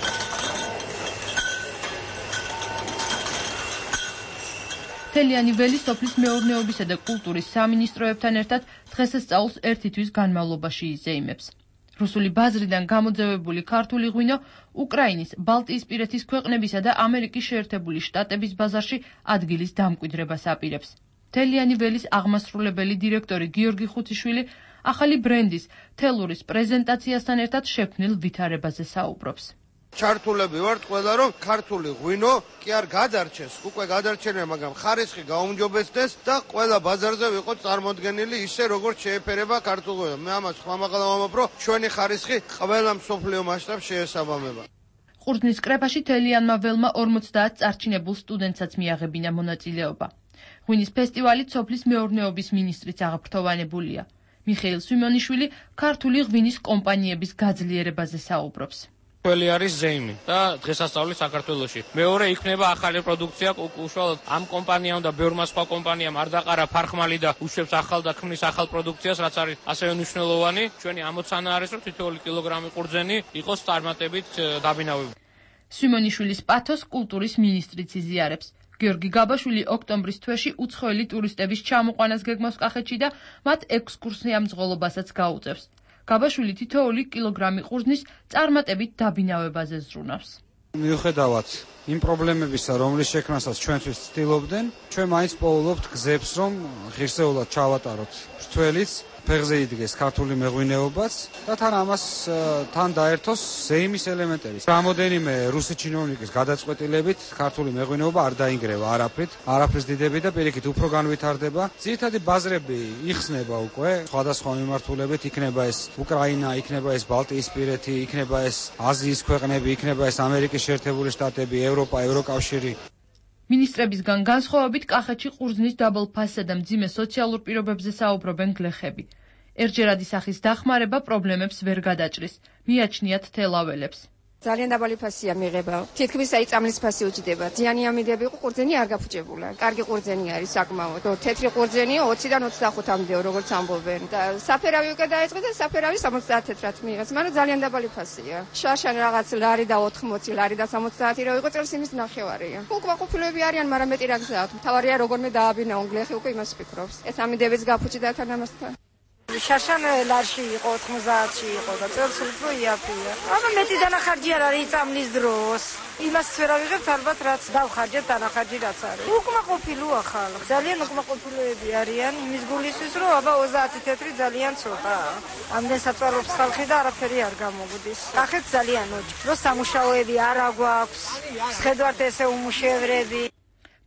თელიანი ველი სოფლის მეურნეობისა და კულტურის სამინისტროებთან ერთად დღესასწაულს ერთი თვის განმავლობაში იზეიმებს. რუსული ბაზრიდან გამოძევებული ქართული ღვინო უკრაინის, ბალტიისპირეთის ქვეყნებისა და ამერიკის შეერთებული შტატების ბაზარში ადგილის დამკვიდრებას აპირებს. თელიანი ველის აღმასრულებელი დირექტორი გიორგი ხუციშვილი ახალი ბრენდის თელურის პრეზენტაციასთან ერთად შექმნილ ვითარებაზე საუბრობს. ჩართულები ვართ ყველა, რომ ქართული ღვინო კი არ გადარჩეს, უკვე გადარჩენია, მაგრამ ხარისხი გაუმჯობესდეს და ყველა ბაზარზე ვიყოთ წარმოდგენილი ისე, როგორც შეეფერება ქართულ ღვინო. მე ამას ხმამაღლა ვამბობ, რომ ჩვენი ხარისხი ყველა მსოფლიო მასშტაბს შეესაბამება. ყურძნის კრებაში თელიანმა ველმა ორმოცდაათ წარჩინებულ სტუდენტსაც მიაღებინა მონაწილეობა. ღვინის ფესტივალი სოფლის მეურნეობის მინისტრიც აღფრთოვანებულია. მიხეილ სვიმონიშვილი ქართული ღვინის კომპანიების გაძლიერებაზე საუბრობს. ყველი არის ზეიმი და დღესასწაული საქართველოში. მეორე იქნება ახალი პროდუქცია, უშუალოდ ამ კომპანიამ და ბევრმა სხვა კომპანიამ არ დაყარა ფარხმალი და უშვებს ახალ და ქმნის ახალ პროდუქციას, რაც არის ასევე მნიშვნელოვანი. ჩვენი ამოცანა არის, რომ თითოეული კილოგრამი ყურძენი იყოს წარმატებით დაბინავებული. სვიმონიშვილის პათოს კულტურის მინისტრიც იზიარებს. გიორგი გაბაშვილი ოქტომბრის თვეში უცხოელი ტურისტების ჩამოყვანას გეგმავს კახეთში და მათ ექსკურსია მძღოლობასაც გაუწევს. გაბაშვილი თითოეული კილოგრამი ყურძნის წარმატებით დაბინავებაზე ზრუნავს. მიუხედავად იმ პრობლემებისა, რომლის შექმნასაც ჩვენთვის ცდილობდნენ, ჩვენ მაინც პოულობთ გზებს, რომ ღირსეულად ჩავატაროთ რთველიც, ფეხზე იდგეს ქართული მეღვინეობაც და თან ამას თან დაერთოს ზეიმის ელემენტები. რამოდენიმე რუსი ჩინოვნიკის გადაწყვეტილებით ქართული მეღვინეობა არ დაინგრევა არაფრით, არაფრის დიდები და პირიქით უფრო განვითარდება. ძირითადი ბაზრები იხსნება უკვე სხვადასხვა მიმართულებით, იქნება ეს უკრაინა, იქნება ეს ბალტიისპირეთი, იქნება ეს აზიის ქვეყნები, იქნება ეს ამერიკის შეერთებული შტატები, ევროპა, ევროკავშირი. მინისტრებისგან განსხვავებით კახეთში ყურძნის დაბალფასსა და მძიმე სოციალურ პირობებზე საუბრობენ გლეხები. ერთჯერადი სახის დახმარება პრობლემებს ვერ გადაჭრის, მიაჩნიათ თელაველებს. ძალიან დაბალი ფასია მიღება. თითქმის აი წამლის ფასი უჯდება. ძიანი ამიდები იყო ყურძენი არ გაფუჭებულა. კარგი ყურძენი არის საკმაოდ. თეთრი ყურძენია ოციდან ოცდახუთამდეო, როგორც ამბობენ. და საფერავი უკვე დაიწყეს და საფერავი სამოცდაათ თეთრად მიიღეს, მაგრამ ძალიან დაბალი ფასია. შარშან რაღაც ლარი და ოთხმოცი, ლარი და სამოცდაათი რო იყო წელს იმის ნახევარია. უკმაყოფილოები არიან, მაგრამ მეტი რა გზაა. თავარია როგორმე დააბინაონ, გლეხი უკვე იმას ფიქრობს. ეს ამიდებიც გაფუჭდა თან ამასთან. შარშან ლარში იყო ოთხმოცდაათში იყო და წელს უფრო იაფია. აბა მეტი დანახარჯი არ არის წამლის დროს. იმას ვერ ავიღებთ ალბათ რაც დავხარჯეთ დანახარჯი რაც არის. უკმაყოფილოა ხალხი. ძალიან უკმაყოფილოები არიან იმის გულისთვის რომ აბა ოცდაათი თეთრი ძალიან ცოტაა. ამდენ საწვალობს ხალხი და არაფერი არ გამოგვდის. კახეთ ძალიან ოჯი. რომ სამუშაოები არ აგვაქვს. შედვართ ესე უმუშევრები.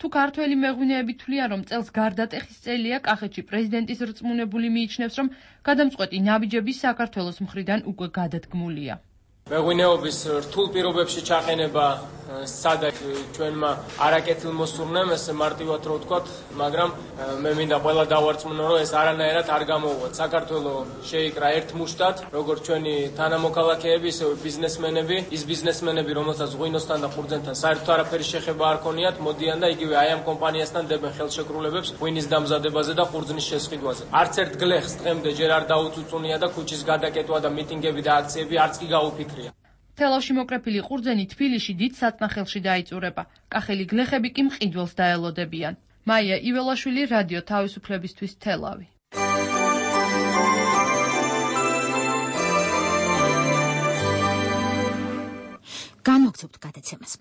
თუ ქართველი მეღვინეები თვლიან, რომ წელს გარდატეხის წელია, კახეთში პრეზიდენტის რწმუნებული მიიჩნევს, რომ გადამწყვეტი ნაბიჯები საქართველოს მხრიდან უკვე გადადგმულია. მეღვინეობის რთულ პირობებში ჩაყენება სადაც ჩვენმა არაკეთილ მოსურნემ, ესე მარტივად რო ვთქვათ, მაგრამ მე მინდა ყველა დავარწმუნო, რომ ეს არანაირად არ გამოვუვათ. საქართველოს შეიკრა ერთ მუშტად, როგორც ჩვენი თანამოქალაქეები, ისევე ბიზნესმენები, ის ბიზნესმენები, რომელთაც ღვინოსთან და ყურძენთან საერთოდ არაფერი შეხება არ ქონიათ, მოდიან და იგივე აი ამ კომპანიასთან დებენ ხელშეკრულებებს ღვინის დამზადებაზე და ყურძნის შესყიდვაზე. არც ერთ გლეხს დღემდე ჯერ არ დაუწუწუნია და ქუჩის გადაკეტვა და მიტინგები და აქციები არც კი გაუფიქრია. თელავში მოკრეფილი ყურძენი თბილისში დიდ საწნახელში დაიწურება. კახელი გლეხები კი მყიდველს დაელოდებიან. მაია იველაშვილი, რადიო თავისუფლებისთვის, თელავი. განვაგრძობთ გადაცემას.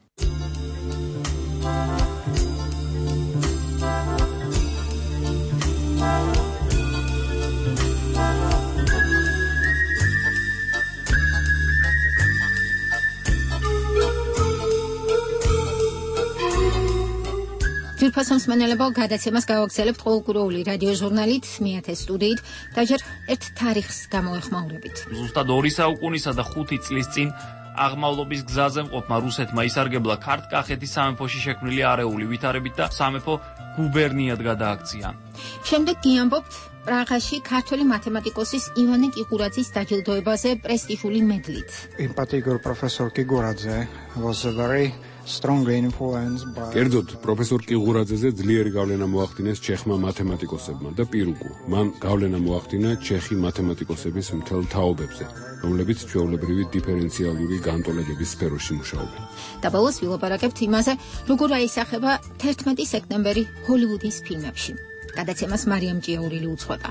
ძვირფასო მსმენელებო, გადაცემას გავაგრძელებთ ყოველკვირეული რადიო ჟურნალით, მეათე სტუდიით და ჯერ ერთ თარიღს გამოეხმაურებით. ზუსტად ორი საუკუნისა და ხუთი წლის წინ აღმავლობის გზაზე მყოფმა რუსეთმა ისარგებლა ქართლ-კახეთის სამეფოში შექმნილი არეული ვითარებით და სამეფო გუბერნიად გადააქცია. შემდეგ გიამბობთ პრაღაში ქართველი მათემატიკოსის ივანე კიღურაძის დაჯილდოებაზე პრესტიჟული მედლით. Empathical professor Kiguradze was a very strongly influenced by კერძოდ პროფესორ კიღურაძეზე ძლიერი გავლენა მოახდინეს ჩეხმა მათემატიკოსებმა და პირუკუ. მან გავლენა მოახდინა ჩეხი მათემატიკოსების მთელ თაობებზე, რომლებიც ჩვეულებრივი დიფერენციალური განტოლებების სფეროში მუშაობენ. და ბოლოს ვილაპარაკებთ იმაზე, როგორ აისახება თერთმეტი სექტემბერი ჰოლივუდის ფილმებში. გადაცემას მარიამ ჭიაურილი უძღვება.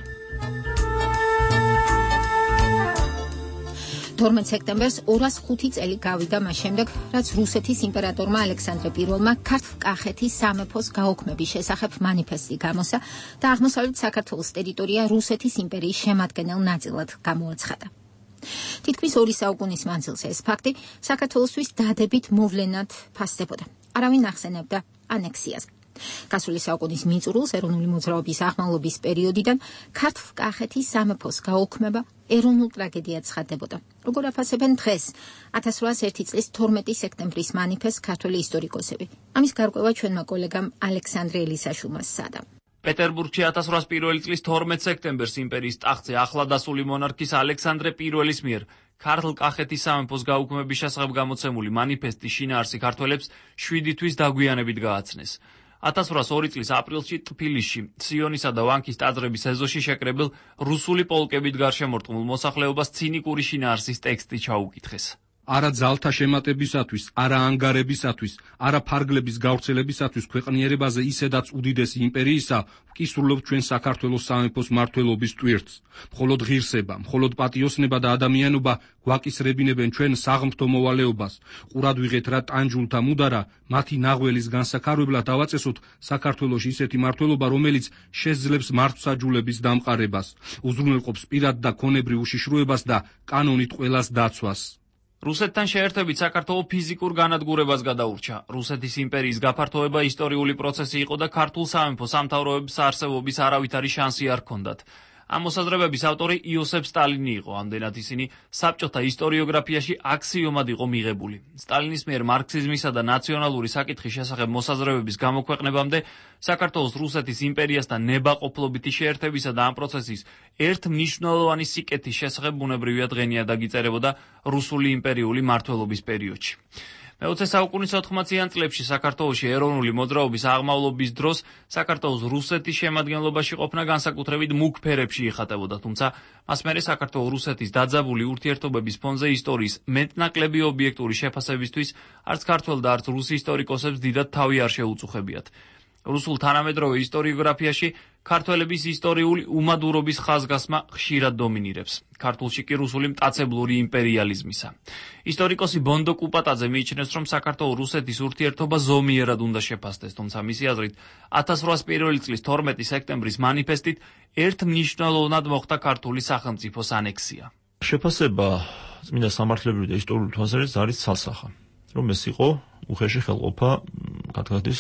თორმეტ სექტემბერს ორას ხუთი წელი გავიდა მას შემდეგ, რაც რუსეთის იმპერატორმა ალექსანდრე პირველმა ქართლ-კახეთის სამეფოს გაუქმების შესახებ მანიფესტი გამოსცა და აღმოსავლეთ საქართველოს ტერიტორია რუსეთის იმპერიის შემადგენელ ნაწილად გამოაცხადა. თითქმის ორი საუკუნის მანძილზე ეს ფაქტი საქართველოსთვის დადებით მოვლენად ფასდებოდა. არავინ ახსენებდა ანექსიას. გასული საუკუნის მიწურულს ეროვნული მოძრაობის აღმავლობის პერიოდიდან ქართლ-კახეთის სამეფოს გაუქმება ეროვნულ ტრაგედიად ცხადდებოდა. როგორ აფასებენ დღეს ათას რვაას ერთი წლის თორმეტი სექტემბრის მანიფესტს ქართველი ისტორიკოსები. ამის გარკვევა ჩვენმა კოლეგამ ალექსანდრე ელისაშვილმა სცადა. პეტერბურგში ათას რვაას პირველი წლის თორმეტ სექტემბერს იმპერიის ტახტზე ახლადასული მონარქის ალექსანდრე პირველის მიერ ქართლ-კახეთის სამეფოს გაუქმების შესახებ გამოცემული მანიფესტი შინაარსი ქართველებს შვიდი თვის დაგვიანებით გააცნეს. ათას რვაას ორი წლის აპრილში თბილისში სიონისა და ვანქის ტაძრების ეზოში შეკრებილ რუსული პოლკებით გარშემორტყმულ მოსახლეობას ცინიკური შინაარსის ტექსტი ჩაუკითხეს. არა ძალთა შემატებისათვის, არა ანგარებისათვის, არა ფარგლების გავრცელებისათვის ქვეყნიერებაზე ისედაც უდიდესი იმპერიისა ვკისრულობთ ჩვენ საქართველოს სამეფოს მმართველობის ტვირთს. მხოლოდ ღირსება, მხოლოდ პატიოსნება და ადამიანობა გვაკისრებინებენ ჩვენ საღმრთო მოვალეობას. ყურად ვიღეთ რა ტანჯულთა მუდარა, მათი ნაღველის განსაკარებლად დავაწესოთ საქართველოში ისეთი მმართველობა, რომელიც შესძლებს მართვსაჯულების დამყარებას, უზრუნველყოფს პირად და ქონებრივ უშიშროებას და კანონით ყველას დაცვას. რუსეთთან შეერთებით საქართველო ფიზიკურ განადგურებას გადაურჩა. რუსეთის იმპერიის გაფართოება ისტორიული პროცესი იყო და ქართულ სამეფო სამთავროების არსებობის არავითარი შანსი არ ჰქონდათ. ამ მოსაზრებების ავტორი იოსებ სტალინი იყო, ამდენად ისინი საბჭოთა ისტორიოგრაფიაში აქსიომად იყო მიღებული. სტალინის მიერ მარქსიზმისა და ნაციონალური საკითხის შესახებ მოსაზრებების გამოქვეყნებამდე საქართველოს რუსეთის იმპერიასთან ნებაყოფლობითი შეერთებისა და ამ პროცესის ერთ მნიშვნელოვანი სიკეთის შესახებ ბუნებრივია დღენია დაგიწერებოდა რუსული იმპერიული მმართველობის პერიოდში. მეოცე საუკუნის ოთხმოციან წლებში საქართველოში ეროვნული მოძრაობის აღმავლობის დროს საქართველოს რუსეთის შემადგენლობაში ყოფნა განსაკუთრებით მუქ ფერებში იხატებოდა, თუმცა მას მერე საქართველოს-რუსეთის დაძაბული ურთიერთობების ფონზე ისტორიის მეტნაკლები ობიექტური შეფასებისთვის არც ქართველ და არც რუს ისტორიკოსებს დიდად თავი არ შეუწუხებიათ. რუსულ თანამედროვე ისტორიოგრაფიაში ქართველების ისტორიული უმადურობის ხაზგასმა ხშირად დომინირებს. ქართულში კი რუსული მტაცებლური იმპერიალიზმისა. ისტორიკოსი ბონდო კუპატაძე მიიჩნევს, რომ საქართველოს-რუსეთის ურთიერთობა ზომიერად უნდა შეფასდეს, თუმცა მისი აზრით ათას რვაას პირველი წლის თორმეტი სექტემბრის მანიფესტით ერთ მნიშვნელოვნად მოხდა ქართული სახელმწიფოს ანექსია. შეფასება წმინდა სამართლებრივი და ისტორიული თვალსაზრისით არის ცალსახა, რომ ეს იყო უხეში ხელყოფა ქართლის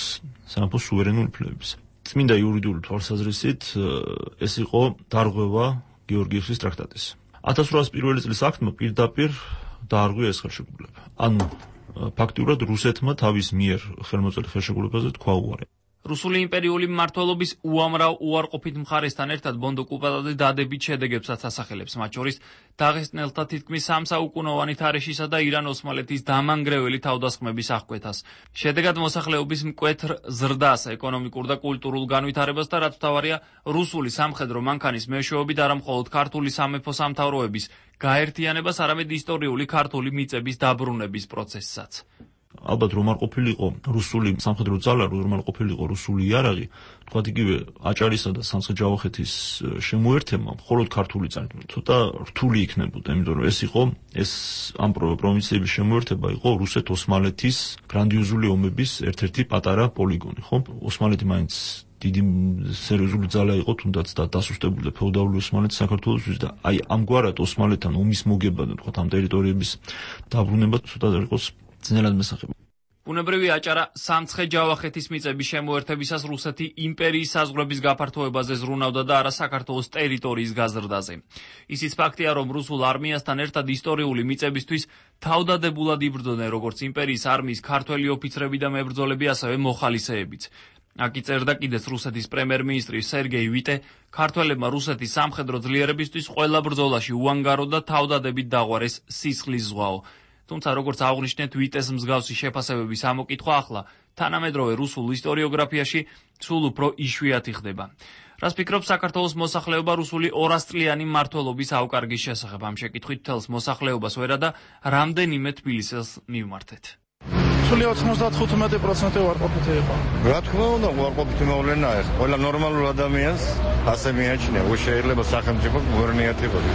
სამეფოს სუვერენული ფლებების. წმინდა იურიდიული თვალსაზრისით ეს იყო დარღვევა გეორგიევსკის ტრაქტატის. ათას რვაას პირველი წლის აქტმა პირდაპირ დაარღვია ეს ხელშეკრულება. ანუ ფაქტიურად რუსეთმა თავის მიერ ხელმოწერილ ხელშეკრულებაზე თქვა უარი. რუსული იმპერიული მმართველობის უამრავ უარყოფით მხარესთან ერთად ბონდო კუპატაძე დადებით შედეგებსაც ასახელებს, მათ შორის დაღესტნელთა თითქმის სამ საუკუნოვანი თარეშისა და ირან-ოსმალეთის დამანგრეველი თავდასხმების აღკვეთას. შედეგად მოსახლეობის მკვეთრ ზრდას, ეკონომიკურ და კულტურულ განვითარებას და რაც მთავარია, რუსული სამხედრო მანქანის მეშვეობით არამხოლოდ ქართული სამეფო სამთავროების გაერთიანებას, არამედ ისტორიული ქართული მიწების დაბრუნების პროცესსაც. ალბათ რომ არ ყოფილიყო რუსული სამხედრო ძალა, რომ არ ყოფილიყო რუსული იარაღი, თქვათ იგივე აჭარისა და სამცხე-ჯავახეთის შემოერთებამ მხოლოდ ქართული ძალა ცოტა რთული იქნებოდა, იმიტომ რომ ეს იყო ეს ამ პროვინციების შემოერთება იყო რუსეთ-ოსმალეთის გრანდიოზული ომების ერთ-ერთი პატარა პოლიგონი, ხო? ოსმალეთი მაინც დიდი სერიოზული ძალა იყო, თუნდაც და დასუსტებული და ფეოდალური ოსმალეთი საქართველოსთვის და აი ამგვარად ოსმალეთთან ომის მოგება და თქვათ ამ ტერიტორიების დაბრუნება ცოტა იყოს ძნელად მესახება. ბუნებრივი აჭარა სამცხე-ჯავახეთის მიწების შემოერთებისას რუსეთი იმპერიის საზღვრების გაფართოებაზე ზრუნავდა და არა საქართველოს ტერიტორიის გაზრდაზე. ისიც ფაქტია, რომ რუსულ არმიასთან ერთად ისტორიული მიწებისთვის თავდადებულად იბრძოდნენ როგორც იმპერიის არმიის ქართველი ოფიცრები და მებრძოლები, ასევე მოხალისეებიც. აქ წერდა კიდეც რუსეთის პრემიერ-მინისტრი სერგეი ვიტე, ქართველებმა რუსეთის სამხედრო ძლიერებისთვის ყველა ბრძოლაში უანგარო და თავდადებით დაღვარეს სისხლის ზღვაო. თუმცა როგორც აღნიშნეთ, ვიტეს მსგავსი შეფასებების ამოკითხვა ახლა თანამედროვე რუსულ ისტორიოგრაფიაში სულ უფრო იშვიათი ხდება. რას ფიქრობს საქართველოს მოსახლეობა რუსული ორასწლიანი მმართველობის ავკარგის შესახებ? ამ შეკითხვით თელს მოსახლეობას ვერა და რამდენიმე თბილისელს მივმართეთ. სული ოცდახუთმეტი პროცენტი უარყოფითი იყო. რა თქმა უნდა, უარყოფითი მოვლენაა ეს. ყველა ნორმალურ ადამიანს ასე მიაჩნია, უ შეიძლება სახელმწიფო გუბერნიათი იყოს.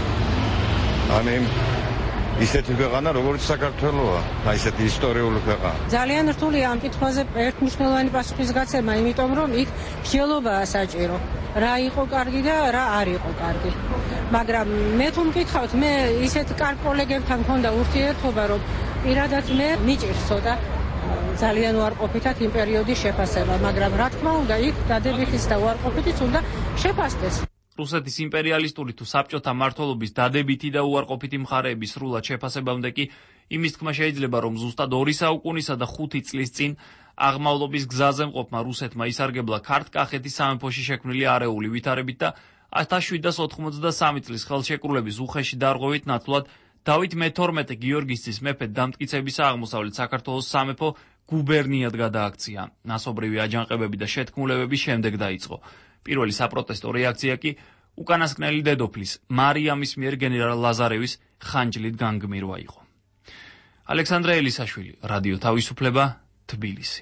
ანუ ისეთი ქვეყანა, როგორც საქართველოა, აი ესეთი ისტორიული ქვეყანა. ძალიან რთულია ამ კითხვაზე ერთმნიშვნელოვანი პასუხისგაცემა, იმიტომ რომ იქ მსჯელობაა საჭირო. რა იყო კარგი და რა არ იყო კარგი. მაგრამ მე თუ მკითხავთ, მე ისეთ კარგ კოლეგებთან მქონდა ურთიერთობა, რომ პირადად მე მიჭირს ცოტა ძალიან უარყოფითად იმ პერიოდის შეფასება, მაგრამ რა თქმა უნდა, იქ დადებითიც და უარყოფითიც უნდა შეფასდეს. რუსეთის იმპერიალისტური თუ საბჭოთა მმართველობის დადებითი და უარყოფითი მხარეების სრულად შეფასებამდე კი იმის თქმა შეიძლება, რომ ზუსტად ორი საუკუნისა და ხუთი წლის წინ აღმავლობის გზაზე მყოფმა რუსეთმა ისარგებლა ქართლ-კახეთის სამეფოში შექმნილი არეული ვითარებით და ათას შვიდსათ ოცდამოცდამსამი წლის ხელშეკრულების უხეში დარღვევით ნაცვლად დავით მეთორმეტე გიორგისძის მეფედ დამტკიცებისა აღმოსავლეთ საქართველოს სამეფო გუბერნიად გადააქცია. ნასობრივი აჯანყებები და შეთქმულებები შემდეგ დაიწყო. პირველი საპროტესტო რეაქცია კი უკანასკნელი დედოფლის მარიამის მიერ გენერალ ლაზარევის ხანჯლით განგმირვა იყო. ალექსანდრე ელისაშვილი, რადიო თავისუფლება, თბილისი.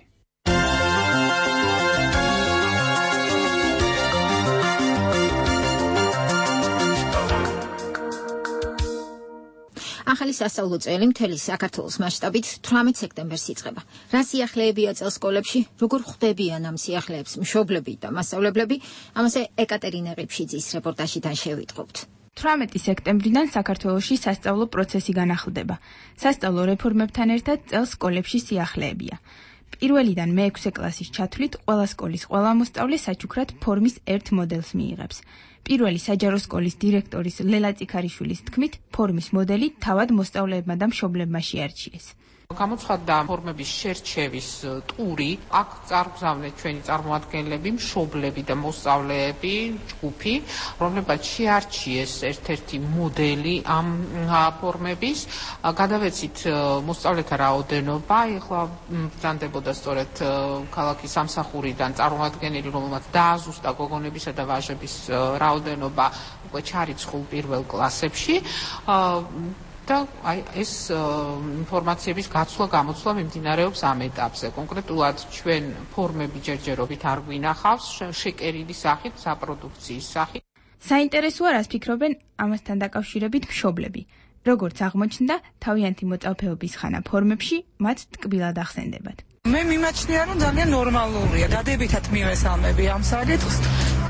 ახალი სასწავლო წელი მთელი საქართველოს მასშტაბით თვრამეტ სექტემბერს იწყება. რა სიახლეებია წელს სკოლებში, როგორ ხვდებიან ამ სიახლეებს მშობლები და მასწავლებლები, ამაზე ეკატერინე ყიფშიძის რეპორტაჟიდან შევიტყობთ. თვრამეტი სექტემბრიდან საქართველოში სასწავლო პროცესი განახლდება. სასწავლო რეფორმებთან ერთად წელს სკოლებში სიახლეებია. პირველიდან მეექვსე კლასის ჩათვლით ყველა სკოლის ყველა მოსწავლე საჩუქრად ფორმის ერთ მოდელს მიიღებს. პირველი საჯარო სკოლის დირექტორის ლელა წიქარიშვილის თქმით, ფორმის მოდელი თავად მოსწავლეებმა და მშობლებმა შეარჩიეს. გამოცხადდა ფორმების შერჩევის ტური, აქ წარგზავნეს ჩვენი წარმომადგენლები, მშობლები და მოსწავლეები, ჯგუფი, რომლებაც შეარჩიეს ერთ-ერთი მოდელი ამ ფორმების. გადავეცით მოსწავლეთა რაოდენობა, ეხლა ბრძანდებოდა სწორედ ქალაქის სამსახურიდან წარმომადგენელი, რომელმაც დააზუსტა გოგონებისა და ვაჟების რაოდენობა უკვე ჩარიცხულ პირველ კლასებში. და აი ეს ინფორმაციების გაცვლა გამოცვლა მიმდინარეობს ამ ეტაპზე. კონკრეტულად ჩვენ ფორმები ჯერჯერობით არ გვინახავს შეკერილი სახით, საპროდუქციის სახით. საინტერესოა, რას ფიქრობენ ამასთან დაკავშირებით მშობლები. როგორც აღმოჩნდა, თავიანთი მოწაფეობის ხანა ფორმებში მათ ტკბილად ახსენდებათ. მე მიმაჩნია, რომ ძალიან ნორმალურია, დადებითად მივესალმები ამ საკითხს.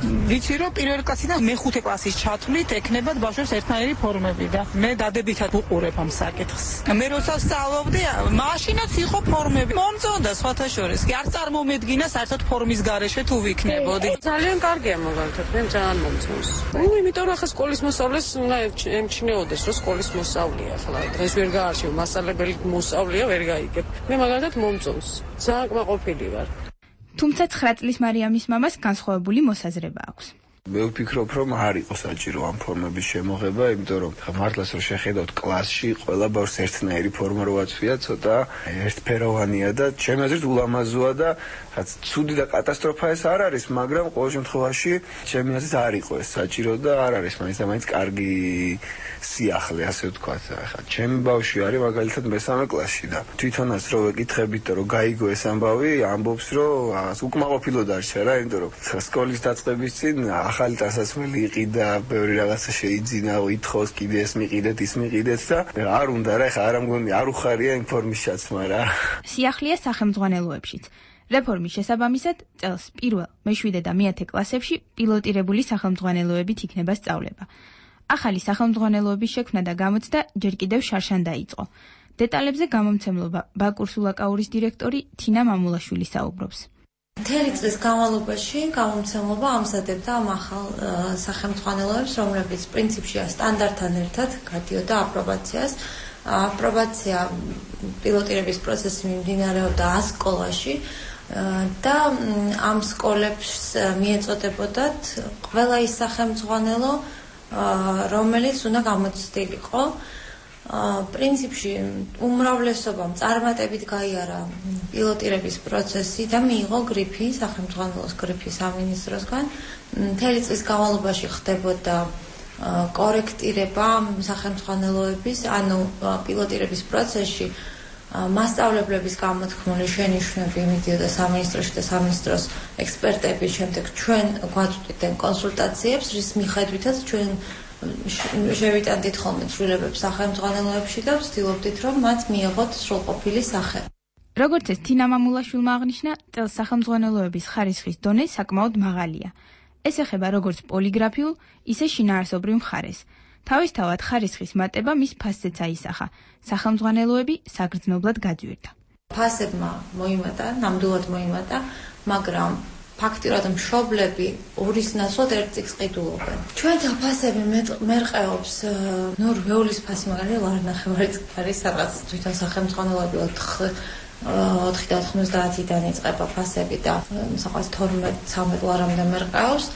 ვიცი რომ პირველ კლასიდან მეხუთე კლასის ჩათვლით ეკნებათ ბავშვებს ერთნაირი ფორმები და მე დადებითად უყურებ ამ საკითხს. მე როცა ვსწავლობდი, მაშინაც იყო ფორმები. მომწონდა სხვათა შორის. კი არ წარმომედგინა საერთოდ ფორმის გარეშე თუ ვიქნებოდი. ძალიან კარგია მაგალითად, მე ძალიან მომწონს. ну, იმიტომ რომ ახლა სკოლის მოსავლეს უნდა ემჩნეოდეს, რომ სკოლის მოსავლია. ახლა დღეს ვერ გაარჩევ, მასწავლებელი მოსავლია ვერ გაიგებ. მე მაგალითად მომწონს. ძალიან კმაყოფილი ვარ. თუმცა ცხრა წლის მარიამის მამას განსხვავებული მოსაზრება აქვს. მე ვფიქრობ, რომ არ იყო საჭირო ამ ფორმების შემოღება, იმიტომ რომ მართლაც რომ შეხედავთ კლასში, ყველა ბავშვს ერთნაირი ფორმა რო აწვია, ცოტა ერთფეროვანია და ჩემი აზრით ულამაზოა და რაც ცუდი და კატასტროფა ეს არ არის, მაგრამ ყოველ შემთხვევაში ჩემი აზრით არ იყო ეს საჭირო და არ არის მაინც და მაინც კარგი სიახლე, ასე ვთქვათ. ახლა ჩემი ბავშვი არის მაგალითად მესამე კლასში და თვითონაც რო ვეკითხებით რომ გაიგო ეს ამბავი, ამბობს რომ უკმაყოფილო დარჩა რა, იმიტომ რომ სკოლის დაწყების წინ ახალი ტანსაცმელი იყიდა, ბევრი რაღაცა შეიძინა, ითხოვს კიდე ეს მიყიდეთ, ის მიყიდეთ და არ უნდა რა, ხა არ ამგონი არ უხარია ინფორმის ჩაცმა რა. სიახლეა სახელმძღვანელოებშიც. რეფორმის შესაბამისად, წელს პირველ, მეშვიდე და მეათე კლასებში პილოტირებული სახელმძღვანელოებით იქნება სწავლება. ახალი სახელმძღვანელოების შექმნა და გამოცდა ჯერ კიდევ შარშან დაიწყო. დეტალებზე გამომცემლობა ბაკურ სულაკაურის დირექტორი თინა მამულაშვილი საუბრობს. მთელი წლის განმავლობაში გამომცემლობა ამზადებდა ამ ახალ სახელმძღვანელოებს, რომლებიც პრინციპში სტანდარტთან ერთად გადიოდა აპრობაციას. აპრობაცია პილოტირების პროცესი მიმდინარეობდა ას სკოლაში და ამ სკოლებს მიეწოდებოდათ ყველა ის სახელმძღვანელო, რომელიც უნდა გამოცდილიყო. პრინციპში უმრავლესობამ წარმატებით გაიარა პილოტირების პროცესი და მიიღო გრიფი, სახელმძღვანელოს გრიფი სამინისტროსგან. მთელი წლის განმავლობაში ხდებოდა კორექტირება სახელმძღვანელოების, ანუ პილოტირების პროცესში მასწავლებლების გამოთქმული შენიშვნები მიდიოდა სამინისტროში და სამინისტროს ექსპერტების შემდეგ ჩვენ გვაწვდიდნენ კონსულტაციებს, რის მიხედვითაც ჩვენ შევიტანდით ხოლმე ცვლილებებს სახელმძღვანელოებში და ვცდილობდით, რომ მათ მიეღოთ სრულყოფილი სახე. როგორც ეს თინა მამულაშვილმა აღნიშნა, წელს სახელმძღვანელოების ხარისხის დონე საკმაოდ მაღალია. ეს ეხება როგორც პოლიგრაფიულ, ისე შინაარსობრივ მხარეს. თავისთავად ხარისხის მატება მის ფასზეც აისახა. სახელმძღვანელოები საგრძნობლად გაძვირდა. ფასებმა მოიმატა, ნამდვილად მოიმატა, მაგრამ ფაქტიურად მშობლები ორის ნაცვლად ერთ წიგს ყიდულობენ. ჩვენთა ფასები მერყეობს, ნუ რვეულის ფასი მაგალითად ლარნახევარი არის, სადღაც თვითონ სახელმძღვანელოები ოთხი და თხმოცდაათიდან იწყება ფასები და საყავს თორმეტ ცხრამეტ ლარამდე მერყეობს.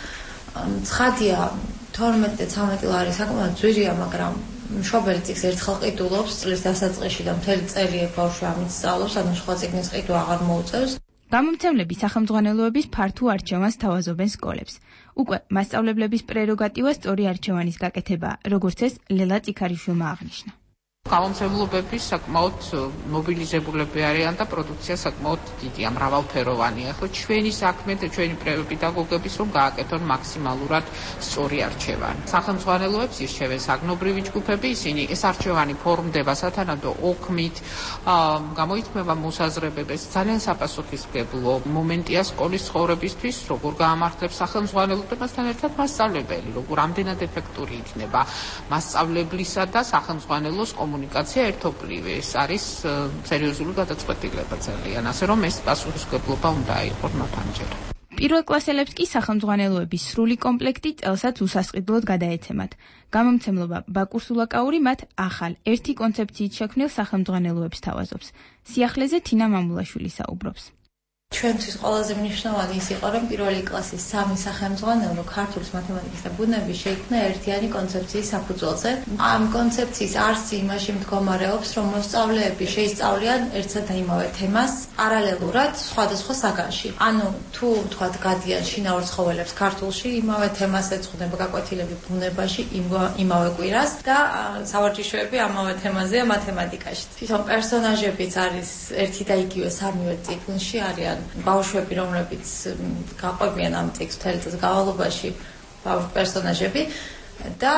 ცხადია, თორმეტ და ცხრამეტ ლარი საკმაოდ ძვირია, მაგრამ მშობელი წიგს ერთხელ ყიდულობს წლის დასაწყისში და მთელი წელი ბავშვი ამით სწავლობს, ანუ სხვა წიგნის ყიდვა აღარ მოუწევს. გამომცემლები სახელმძღვანელოების ფართო არჩევანს თავაზობენ სკოლებს. უკვე მასწავლებლების პრეროგატივა სწორი არჩევანის გაკეთება, როგორც ეს ლელა წიქარიშვილმა აღნიშნა. გამომცემლობები საკმაოდ მობილიზებულები არიან და პროდუქცია საკმაოდ დიდია, მრავალფეროვანია. ხო, ჩვენი საქმე და ჩვენი პედაგოგების რომ გააკეთონ მაქსიმალურად სწორი არჩევანი. სახელმძღვანელოებს ირჩევენ საგნობრივი ჯგუფები, ისინი ეს არჩევანი ფორმდება სათანადო ოქმით, გამოითქმება მოსაზრებებს, ძალიან საპასუხისმგებლო მომენტია სკოლის ცხოვრებისთვის, როგორ გაამართლებს სახელმძღვანელოებასთან ერთად მასწავლებელი, როგორ ამდენად ეფექტური იქნება მასწავლებლისა და სახელმძღვანელოს კომუნიკაცია ერთობლივი. ეს არის სერიოზული გადაწყვეტილება ძალიან, ასე რომ ეს პასუხისმგებლობა უნდა აიღოს მათ ამჯერ. პირველკლასელებს კი სახელმძღვანელოების სრული კომპლექტი წელსაც უსასყიდლოდ გადაეცემათ. გამომცემლობა ბაკურ სულაკაური მათ ახალ ერთი კონცეფციით შექმნილ სახელმძღვანელოებს თავაზობს. სიახლეზე თინა მამულაშვილი საუბრობს. ჩვენთვის ყველაზე მნიშვნელოვანი ის იყო, რომ პირველი კლასის სამი სახელმძღვანელო ქართულის მათემატიკის და ბუნების შეიქმნა ერთიანი კონცეფციის საფუძველზე. ამ კონცეფციის არსი იმაში მდგომარეობს, რომ მოსწავლეები შეისწავლიან ერთსა და იმავე თემას პარალელურად სხვადასხვა საგანში. ანუ თუ ვთქვათ გადიან შინაურ ცხოველებს ქართულში, იმავე თემას ეძღვნება გაკვეთილები ბუნებაში იმავე კვირას და სავარჯიშოები ამავე თემაზეა მათემატიკაში. თვითონ პერსონაჟებიც არის ერთი და იგივე სამივე ციკლში არიან ბავშვები, რომლებიც გაყვებიან ამ ტექსტს მთელი წლის განმავლობაში, ბავშვ პერსონაჟები და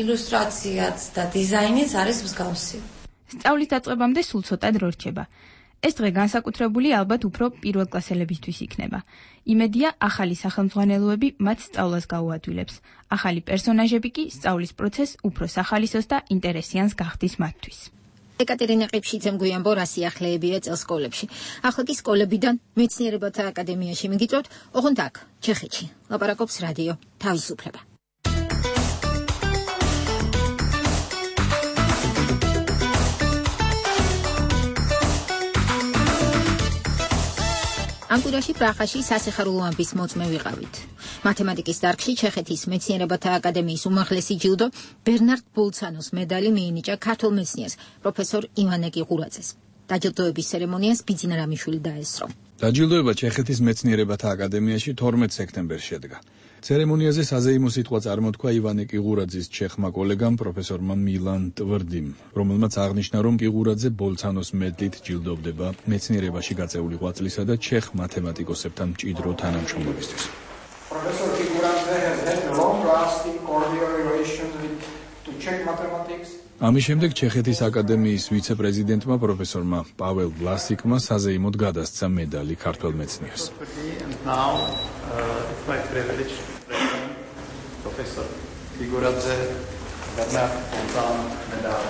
ილუსტრაციაც და დიზაინიც არის მსგავსი. სწავლის დაწყებამდე სულ ცოტა დრო რჩება. ეს დღე განსაკუთრებული ალბათ უფრო პირველკლასელებისთვის იქნება. იმედია, ახალი სახელმძღვანელოები მათ სწავლას გაუადვილებს. ახალი პერსონაჟები კი სწავლის პროცესს უფრო სახალისოს და ინტერესიანს გახდის მათთვის. ეკატერინე ყიფშიძემ გვიანბო რა სიახლეებია წელს სკოლებში. ახლა კი სკოლებიდან მეცნიერებათა აკადემიაში მიგიწევთ, ოღონდ აქ, ჩეხეთში. ლაპარაკობს რადიო თავისუფლება. ამ კვირაში პრაღაში სასიხარულო ამბის მოწმე ვიყავით. მათემატიკის დარგში ჩეხეთის მეცნიერებათა აკადემიის უმაღლესი ჯილდო ბერნარდ ბოლცანოს მედალი მიენიჭა ქართველ მეცნიერს, პროფესორ ივანე კიღურაძეს. დაჯილდოების ცერემონიას ბიძინა რამიშვილი დაესწრო. დაჯილდოება ჩეხეთის მეცნიერებათა აკადემიაში თორმეტ სექტემბერს შედგა. ცერემონიაზე საზეიმო სიტყვა წარმოთქვა ივანე კიღურაძის ჩეხმა კოლეგამ პროფესორმა მილან ტვრდიმ, რომელმაც აღნიშნა, რომ კიღურაძე ბოლცანოს მედლით ჯილდოვდება მეცნიერებაში გაწეული ღვაწლისა და ჩეხ მათემატიკოსებთან მჭიდრო თანამშრომლობისთვის. Professor Kiguradze has had long-lasting cordial relations with to Czech mathematics. ამის შემდეგ ჩეხეთის აკადემიის ვიცე-პრეზიდენტმა პროფესორმა პაվել ვლასიკმა საზეიმოდ გადასცა მედალი ქართველ მეცნიერს. Professor Kiguradze Bernard Bolzano medal.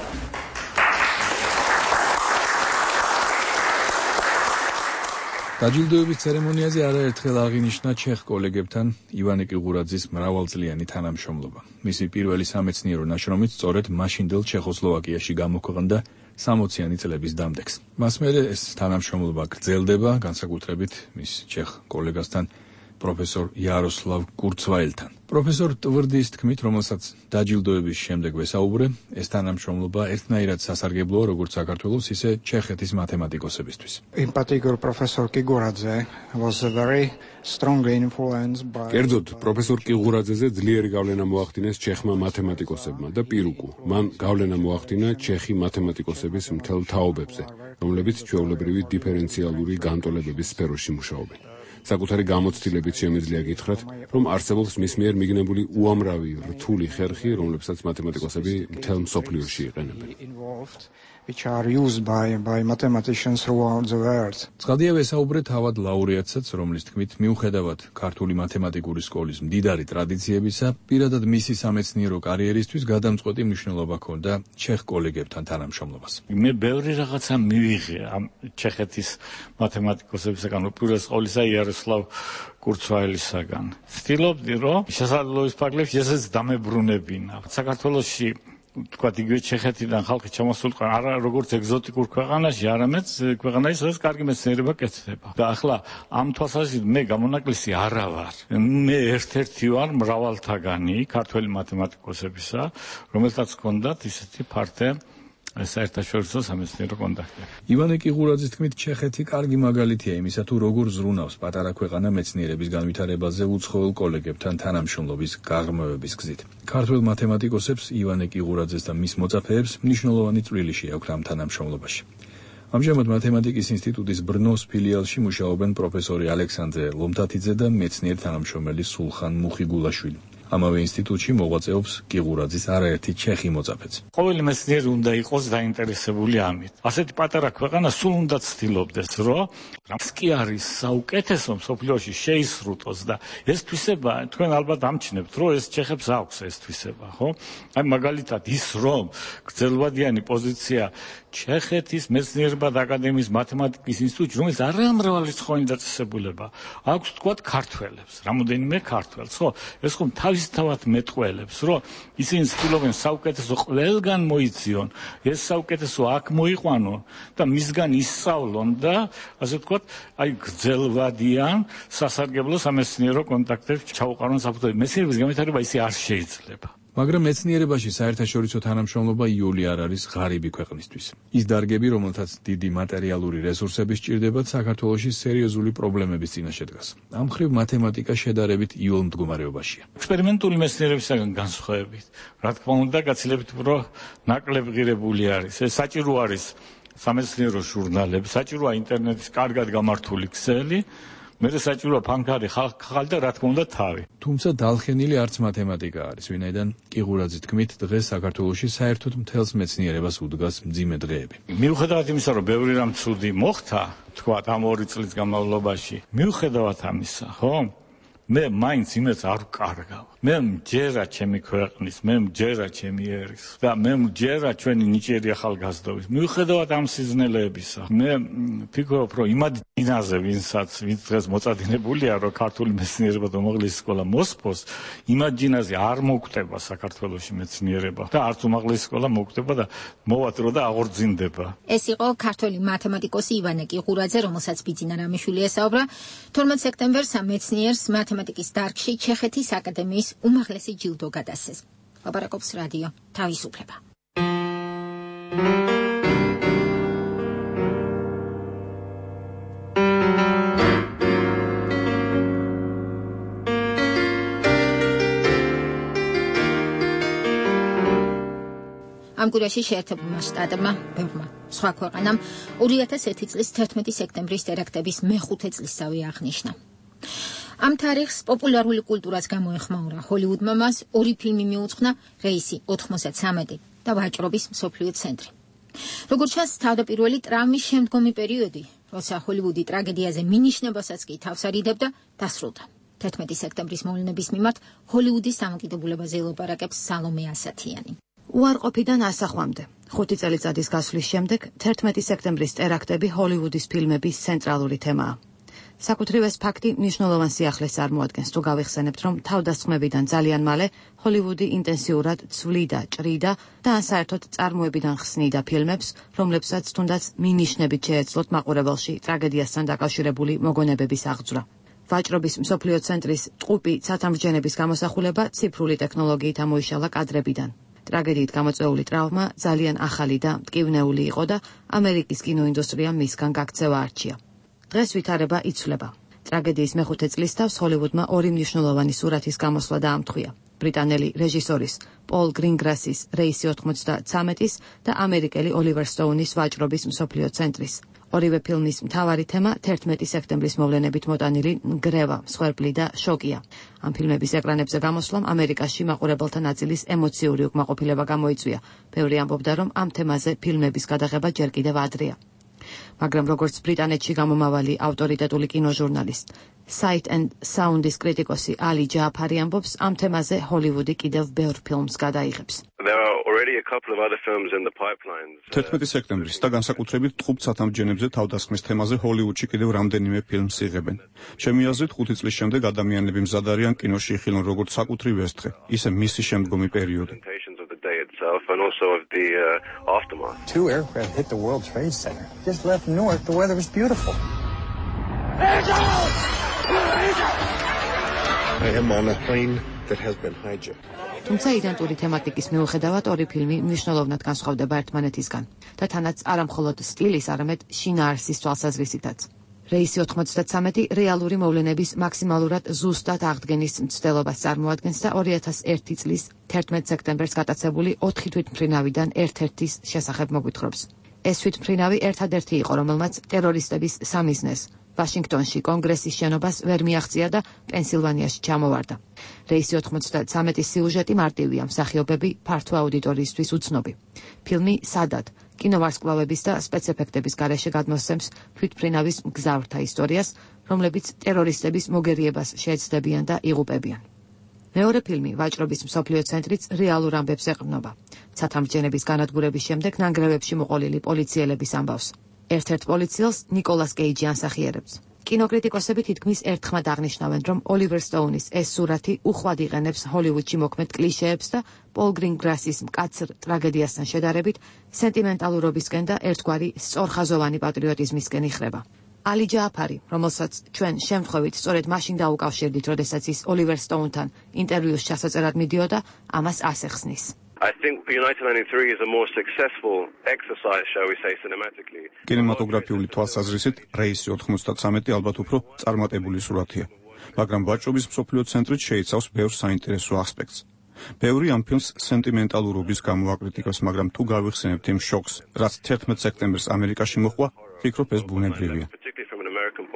დაჯილდოების ცერემონიაზე არაერთხელ აღინიშნა ჩეხ კოლეგებთან ივანე კიღურაძის მრავალწლიანი თანამშრომლობა. მისი პირველი სამეცნიერო ნაშრომით სწორედ მაშინდელ ჩეხოსლოვაკიაში გამოქვეყნდა სამოციანი წლების დამდეგს. მას მერე ეს თანამშრომლობა გრძელდება, განსაკუთრებით მის ჩეხ კოლეგასთან პროფესორ იაროსლავ კურცვაელთან. პროფესორ ტვრდის თქმით, რომელსაც დაჯილდოების შემდეგ ვესაუბრე, ეს თანამშრომლობა ერთნაირად სასარგებლოა როგორც საქართველოს, ისე ჩეხეთის მათემატიკოსებისთვის. In particular, Professor Kiguradze was very strongly influenced by კერძოდ, პროფესორ კიღურაძეზე ძლიერი გავლენა მოახდინეს ჩეხმა მათემატიკოსებმა და პირუკუ. მან გავლენა მოახდინა ჩეხი მათემატიკოსების მთელ თაობებზე, რომლებიც ჩვეულებრივი დიფერენციალური განტოლებების სფეროში მუშაობენ. საკუთარი გამოცდილებით შემიძლია გითხრათ, რომ არსებობს მის მიერ მიგნებული უამრავი რთული ხერხი, რომლებსაც მათემატიკოსები მთელ მსოფლიოში იყენებენ. which are used by by mathematicians throughout the world. ცხადია ვესაუბრე თავად ლაურეატსაც, რომლის თქმით, მიუხედავად ქართული მათემატიკური სკოლის მდიდარი ტრადიციებისა, პირადად მისი სამეცნიერო კარიერისთვის გადამწყვეტი მნიშვნელობა ჰქონდა ჩეხ კოლეგებთან თანამშრომლობას. მე ბევრი რაღაცა მივიღე ამ ჩეხეთის მათემატიკოსებისგან, უპირველეს ყოვლისა იაროსლავ კურცვაელისაგან. ვცდილობდი, რომ შესაძლებლობის ფარგლებში ესეც დამებრუნებინა. საქართველოში თქვა იგივე ჩეხეთიდან ხალხი ჩამოსულიყო არა როგორც ეგზოტიკურ ქვეყანაში, არამედ ქვეყანაში, სადაც კარგი მეცნიერება კეთდება. და ახლა ამ თვალსაზრისით მე გამონაკლისი არა ვარ. მე ერთ-ერთი ვარ მრავალთაგანი ქართველი მათემატიკოსებისა, რომელთაც ჰქონდათ ისეთი ფართე საერთაშორისო სამეცნიერო კონტაქტები. ივანე კიღურაძის თქმით, ჩეხეთი კარგი მაგალითია იმისა, თუ როგორ ზრუნავს პატარა ქვეყანა მეცნიერების განვითარებაზე უცხოელ კოლეგებთან თანამშრომლობის გაღრმავების გზით. ქართველ მათემატიკოსებს ივანე კიღურაძეს და მის მოწაფეებს მნიშვნელოვანი წვლილი შეაქვთ ამ თანამშრომლობაში. ამჟამად მათემატიკის ინსტიტუტის ბრნოს ფილიალში მუშაობენ პროფესორი ალექსანდრე ლომთათიძე და მეცნიერ თანამშრომელი სულხან მუხიგულაშვილი. ამავე ინსტიტუტში მოღვაწეობს კიღურაძის არაერთი ჩეხი მოწაფეც. ყოველი მეცნიერი უნდა იყოს დაინტერესებული ამით. ასეთი პატარა ქვეყანა სულ უნდა ცდილობდეს, რომ რამც კი არის საუკეთესო მსოფლიოში შეისრუტოს და ეს თვისება, თქვენ ალბათ ამჩნევთ, რომ ეს ჩეხებს აქვს ეს თვისება, ხო? აი მაგალითად ის, რომ გრძელვადიანი პოზიცია ჩეხეთის მეცნიერებათა აკადემიის მათემატიკის ინსტიტუტში, რომელიც არამრავალრიცხოვანი დაწესებულება აქვს, თქვათ ქართველებს, რამოდენიმე ქართველს, ხო? ეს ხომ თავისთავად მეტყველებს, რომ ისინი ცდილობენ საუკეთესო ყველგან მოიციონ, ეს საუკეთესო აქ მოიყვანონ და მისგან ისწავლონ და ასე ვთქვათ, აი გრძელვადიან სასარგებლო სამეცნიერო კონტაქტებში ჩაუყარონ საფუძველი. მეცნიერების განვითარება ისე არ შეიძლება. მაგრამ მეცნიერებაში საერთაშორისო თანამშრომლობა იოლი არ არის ღარიბი ქვეყნისთვის. ის დარგები, რომელთაც დიდი მატერიალური რესურსები სჭირდებათ, საქართველოში სერიოზული პრობლემების წინაშე დგას. ამ მხრივ მათემატიკა შედარებით იოლ მდგომარეობაშია. ექსპერიმენტული მეცნიერებისგან განსხვავებით, რა თქმა უნდა, გაცილებით უფრო ნაკლებ ღირებული არის. ეს საჭირო არის სამეცნიერო ჟურნალები, საჭიროა ინტერნეტის კარგად გამართული ქსელი, მე საჭიროა ფანქარი ხალხი და რა თქმა უნდა თავი. თუმცა დალხენილი არც მათემატიკა არის, ვინაიდან კიღურაძის თქმით, დღეს საქართველოში საერთოდ მთელს მეცნიერებას უდგას მძიმე დღეები. მიუხედავად იმისა, რომ ბევრი რამ ცუდი მოხდა, თქვა ამ ორი წლის განმავლობაში, მიუხედავად ამისა, ხო? მე მაინც იმას არ ვკარგავ. მე მჯერა ჩემი ქვეყნის, მე მჯერა ჩემი ერის და მე მჯერა ჩვენი ნიჭიერი ახალგაზრდობის. მიუხედავად ამ სიზნელებისა, მე ვფიქრობ, რომ იმადი დინაზე, ვინცაც ვინც დღეს მოწადინებულია, რომ ქართული მეცნიერება და უმაღლესი სკოლა მოსპოს, იმად დინაზე არ მოგვტება საქართველოში მეცნიერება და არც უმაღლესი სკოლა მოგვტება და მოვატრო და აღორძინდება. ეს იყო ქართველი მათემატიკოსი ივანე კიღურაძე, რომელსაც ბიძინა რამიშვილი ესაუბრა. თორმეტ სექტემბერს ამ მეცნიერს მათემატიკის დარგში ჩეხეთის აკადემიის უმაღლესი ჯილდო გადასცეს. ლაპარაკობს რადიო თავისუფლება. ამ კვირაში შეერთებულმა შტატებმა, ბევრმა სხვა ქვეყანამ ორი ათას ერთი წლის თერთმეტი სექტემბრის ტერაქტების მეხუთე წლისავე აღნიშნა. ამ თარიღს პოპულარული კულტურაც გამოეხმაურა. ჰოლივუდმა მას ორი ფილმი მიუძღვნა, რეისი ოთხმოცდათსამეტი და ვაჭრობის მსოფლიო ცენტრი. როგორც ჩანს, თავდაპირველი ტრამვის შემდგომი პერიოდი, როცა ჰოლივუდი ტრაგედიაზე მინიშნებასაც კი თავს არიდებდა, დასრულდა. თერთმეტი სექტემბრის მოვლენების მიმართ ჰოლივუდის დამოკიდებულებაზე ელაპარაკებს სალომე ასათიანი. უარყოფიდან ასახვამდე. ხუთი წელიწადის გასვლის შემდეგ თერთმეტი სექტემბრის ტერაქტები ჰოლივუდის ფილმების ცენტრალური თემაა. საკუთრივ ეს ფაქტი მნიშვნელოვან სიახლეს წარმოადგენს, თუ გავიხსენებთ, რომ თავდასხმებიდან ძალიან მალე ჰოლივუდი ინტენსიურად ცვლიდა, ჭრიდა და ან საერთოდ წარმოებიდან ხსნიდა ფილმებს, რომლებსაც თუნდაც მინიშნებით შეეძლოთ მაყურებელში ტრაგედიასთან დაკავშირებული მოგონებების აღძვრა. ვაჭრობის მსოფლიო ცენტრის ტყუპი ცათამბჯენების გამოსახულება ციფრული ტექნოლოგიით ამოიშალა კადრებიდან. ტრაგედიით გამოწვეული ტრავმა ძალიან ახალი და მტკივნეული იყო და ამერიკის კინოინდუსტრიამ მისგან გაქცევა არჩია. დღეს ვითარება იცვლება. ტრაგედიის მეხუთე წლის თავს ჰოლივუდმა ორი მნიშვნელოვანი სურათის გამოსვლა დაამტყვია. ბრიტანელი რეჟისორის პოლ გრინგრასის რეისი ოთხმოცდათსამეტის და ამერიკელი ოლივერ სტოუნის ვაჭრობის მსოფლიო ცენტრის. ორივე ფილმის მთავარი თემა თერთმეტი სექტემბრის მოვლენებით მოტანილი ნგრევა, მსხვერპლი და შოკია. ამ ფილმების ეკრანებზე გამოსვლამ ამერიკაში მაყურებელთა ნაწილის ემოციური უკმაყოფილება გამოიწვია. ბევრი ამბობდა, რომ ამ თემაზე ფილმების გადაღება ჯერ კიდევ ადრეა. მაგრამ როგორც ბრიტანეთში გამომავალი ავტორიტეტული კინოჟურნალისტ, Sight and Sound-ის კრიტიკოსი ალი ჯააფარი ამბობს, ამ თემაზე ჰოლივუდი კიდევ ბევრ ფილმს გადაიღებს. თერთმეტი სექტემბრის და განსაკუთრებით ტყუპ ცათამბჯენებზე თავდასხმის თემაზე ჰოლივუდში კიდევ რამდენიმე ფილმს იღებენ. ჩემი აზრით, ხუთი წლის შემდეგ ადამიანები მზად არიან კინოში იხილონ როგორც საკუთრივ ეს დღე, ისე მისი შემდგომი პერიოდი. And also of the uh, aftermath. Two aircraft hit the World Trade Center. Just left north, the weather was beautiful. I am on a plane that has been hijacked. თუმცა იდენტური თემატიკის მიუხედავად ორი ფილმი მნიშვნელოვნად განსხვავდება ერთმანეთისგან და თანაც არა მხოლოდ სტილის, არამედ შინაარსის თვალსაზრისითაც. რეისი ოთხმოცდათსამეტი რეალური მოვლენების მაქსიმალურად ზუსტად აღდგენის მცდელობას წარმოადგენს და ორი ათას ერთი წლის თერთმეტ სექტემბერს გატაცებული ოთხი თვითმფრინავიდან ერთ-ერთის შესახებ მოგვითხრობს. ეს თვითმფრინავი ერთადერთი იყო, რომელმაც ტერორისტების სამიზნეს ვაშინგტონში კონგრესის შენობას ვერ მიაღწია და პენსილვანიაში ჩამოვარდა. რეისი ოთხმოცდათსამეტის სიუჟეტი მარტივია, მსახიობები ფართო აუდიტორიისთვის უცნობი. ფილმი სადად კინოვარსკვლავების და სპეცეფექტების გარეშე გადმოსცემს თვითმფრინავის მგზავრთა ისტორიას, რომლებიც ტერორისტების მოგერიებას შეეცდებიან და იღუპებიან. მეორე ფილმი, ვაჭრობის მსოფლიო ცენტრიც რეალურ ამბებს ეყრდნობა. ცათამბჯენების განადგურების შემდეგ ნანგრევებში მოყოლილი პოლიციელების ამბავს. ერთ-ერთ პოლიციელს ნიკოლას კეიჯი ანსახიერებს. კინოკრიტიკოსები თითქმის ერთხმად აღნიშნავენ, რომ ოლივერ სტოუნის ეს სურათი უხვად იყენებს ჰოლივუდში მოქმედ კლიშეებს და პოლ გრინგრასის მკაცრ ტრაგედიასთან შედარებით სენტიმენტალურობისკენ და ერთგვარი სწორხაზოვანი პატრიოტიზმისკენ იხრება. ალი ჯააფარი, რომელსაც ჩვენ შემთხვევით სწორედ მაშინ დაუკავშირდით, როდესაც ის ოლივერ სტოუნთან ინტერვიუს ჩასაწერად მიდიოდა, ამას ასე ხსნის. I think United ninety-three is a more successful exercise, shall we say, cinematically. კინემატოგრაფიული თვალსაზრისით, რეისი ოთხმოცდათსამეტი ალბათ უფრო წარმატებული სურათია, მაგრამ ვაჭრობის მსოფლიო ცენტრიც შეიცავს ბევრ საინტერესო ასპექტს. ბევრი ამ ფილმს სენტიმენტალურობის გამო აკრიტიკებს, მაგრამ თუ გავიხსენებთ იმ შოკს, რაც თერთმეტ სექტემბერს ამერიკაში მოხდა, ვფიქრობ ეს ბუნებრივია.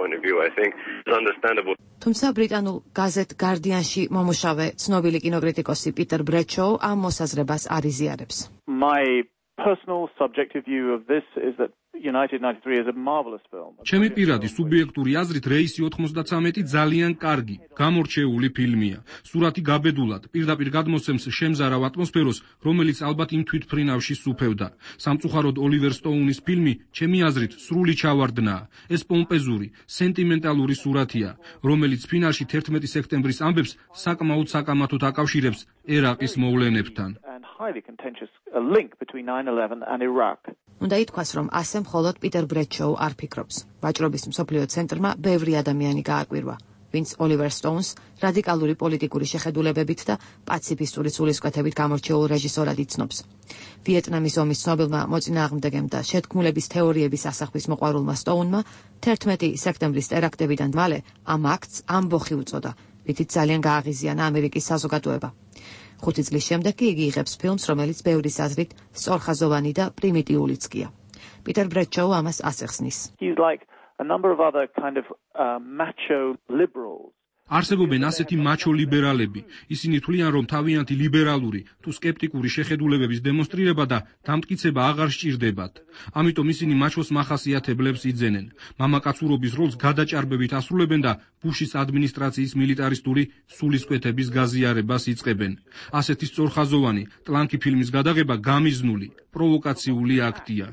point of view, I think, is understandable. თუმცა ბრიტანულ გაზეთ Guardian-ში მომუშავე ცნობილი კინოკრიტიკოსი პიტერ ბრეჩოუ ამ მოსაზრებას არ იზიარებს. My personal subjective view of this is that United ninety-three is a marvelous film. ჩემი პირადი სუბიექტური აზრით რეისი ოცდაოთხი ძალიან კარგი, გამორჩეული ფილმია. სურათი გაბედულად, პირდაპირ გადმოსცემს შემზარავ ატმოსფეროს, რომელიც ალბათ იმ თვითმფრინავში სუფევდა. სამწუხაროდ ოლივერ სტოუნის ფილმი, ჩემი აზრით, სრული ჩავარდნაა. ეს პომპეზური, სენტიმენტალური სურათია, რომელიც ფინალში თერთმეტი სექტემბრის ამბებს საკმაოდ საკამათოდ აკავშირებს ერაყის მოვლენებთან. Highly contentious a link between nine eleven and Iraq. უნდა ითქვას, რომ ასე მხოლოდ პიტერ ბრეჩოუ არ ფიქრობს. ვაჭრობის მსოფლიო ცენტრმა ბევრი ადამიანი გააკვირვა, ვინც ოლივერ სტოუნს რადიკალური პოლიტიკური შეხედულებებით და პაციფისტური სულისკვეთებით გამორჩეულ რეჟისორად იცნობს. ვიეტნამის ომის ცნობილმა მოწინააღმდეგემ და შეთქმულების თეორიების ასახვის მოყვარულმა სტოუნმა თერთმეტი სექტემბრის ტერაქტებიდან მალე ამ აქტს ამბოხი უწოდა, რითიც ძალიან გააღიზიანა ამერიკის საზოგადოება. ხუთი წლის შემდეგ კი იგი იღებს ფილმს, რომელიც ბევრის აზრით სწორხაზოვანი და პრიმიტიულიც გია. პიტერ ბრეჩოუ ამას ასახსნის. He's like a number of other kind of uh, macho liberals. არსებობენ ასეთი მაჩო ლიბერალები. ისინი თვლიან, რომ თავიანთი ლიბერალური თუ სკეპტიკური შეხედულებების დემონსტრირება და დამტკიცება აღარ სჭირდებათ. ამიტომ ისინი მაჩოს მახასიათებლებს იძენენ. მამაკაცურობის როლს გადაჭარბებით ასრულებენ და ბუშის ადმინისტრაციის მილიტარისტული სულისკვეთების გაზიარებას იწყებენ. ასეთი სწორხაზოვანი, ტლანქი ფილმის გადაღება გამიზნული, პროვოკაციული აქტია.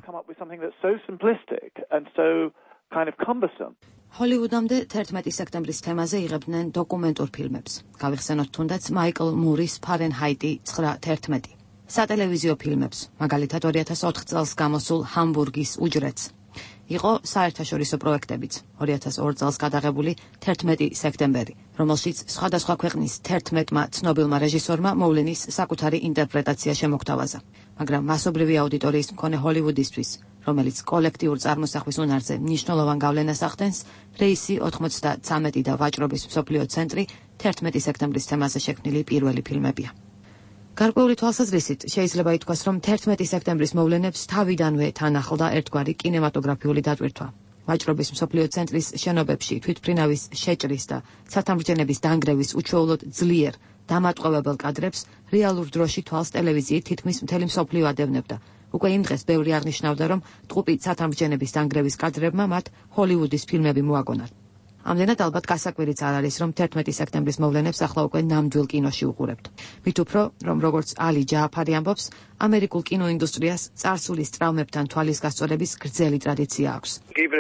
ჰოლივუდამდე თერთმეტი სექტემბრის თემაზე იღებდნენ დოკუმენტურ ფილმებს. გავიხსენოთ თუნდაც მაიკლ მურის ფარენჰაიტი ცხრა თერთმეტი. სატელევიზიო ფილმებს, მაგალითად ორი ათას ოთხ წელს გამოსულ ჰამბურგის უჯრედს. იყო საერთაშორისო პროექტებიც, ორი ათას ორ წელს გადაღებული თერთმეტი სექტემბერი, რომელშიც სხვადასხვა ქვეყნის თერთმეტმა ცნობილმა რეჟისორმა მოვლენის საკუთარი ინტერპრეტაცია შემოგთავაზა. მაგრამ მასობრივი აუდიტორიის მქონე ჰოლივუდისთვის, რომელიც კოლექტიურ წარმოსახვის უნარზე მნიშვნელოვან გავლენას ახდენს, რეისი ოცდათვრამეტი და ვაჭრობის მსოფლიო ცენტრი თერთმეტი სექტემბრის თემაზე შექმნილი პირველი ფილმებია. გარკვეული თვალსაზრისით შეიძლება ითქვას, რომ თერთმეტი სექტემბრის მოვლენებს თავიდანვე თან ახლდა ერთგვარი კინემატოგრაფიული დატვირთვა. ვაჭრობის მსოფლიო ცენტრის შენობებში თვითმფრინავის შეჭრის და ცათამბჯენების დანგრევის უჩვეულოდ ძლიერ დამატყუებელ კადრებს რეალურ დროში თვალს ტელევიზიით თითქმის მთელი მსოფლიო ადევნებდა. უკვე იმ დღეს ბევრი აღნიშნავდა, რომ ტყუპი ცათამბჯენების დანგრევის კადრებმა მათ ჰოლივუდის ფილმები მოაგონათ. ამდენად ალბათ გასაკვირიც არ არის, რომ თერთმეტი სექტემბრის მოვლენებს ახლა უკვე ნამდვილ კინოში უყურებთ. მით უფრო, რომ როგორც ალი ჯააფარი ამბობს, ამერიკულ კინოინდუსტრიას წარსულის ტრავმებთან თვალის გასწორების გრძელი ტრადიცია აქვს.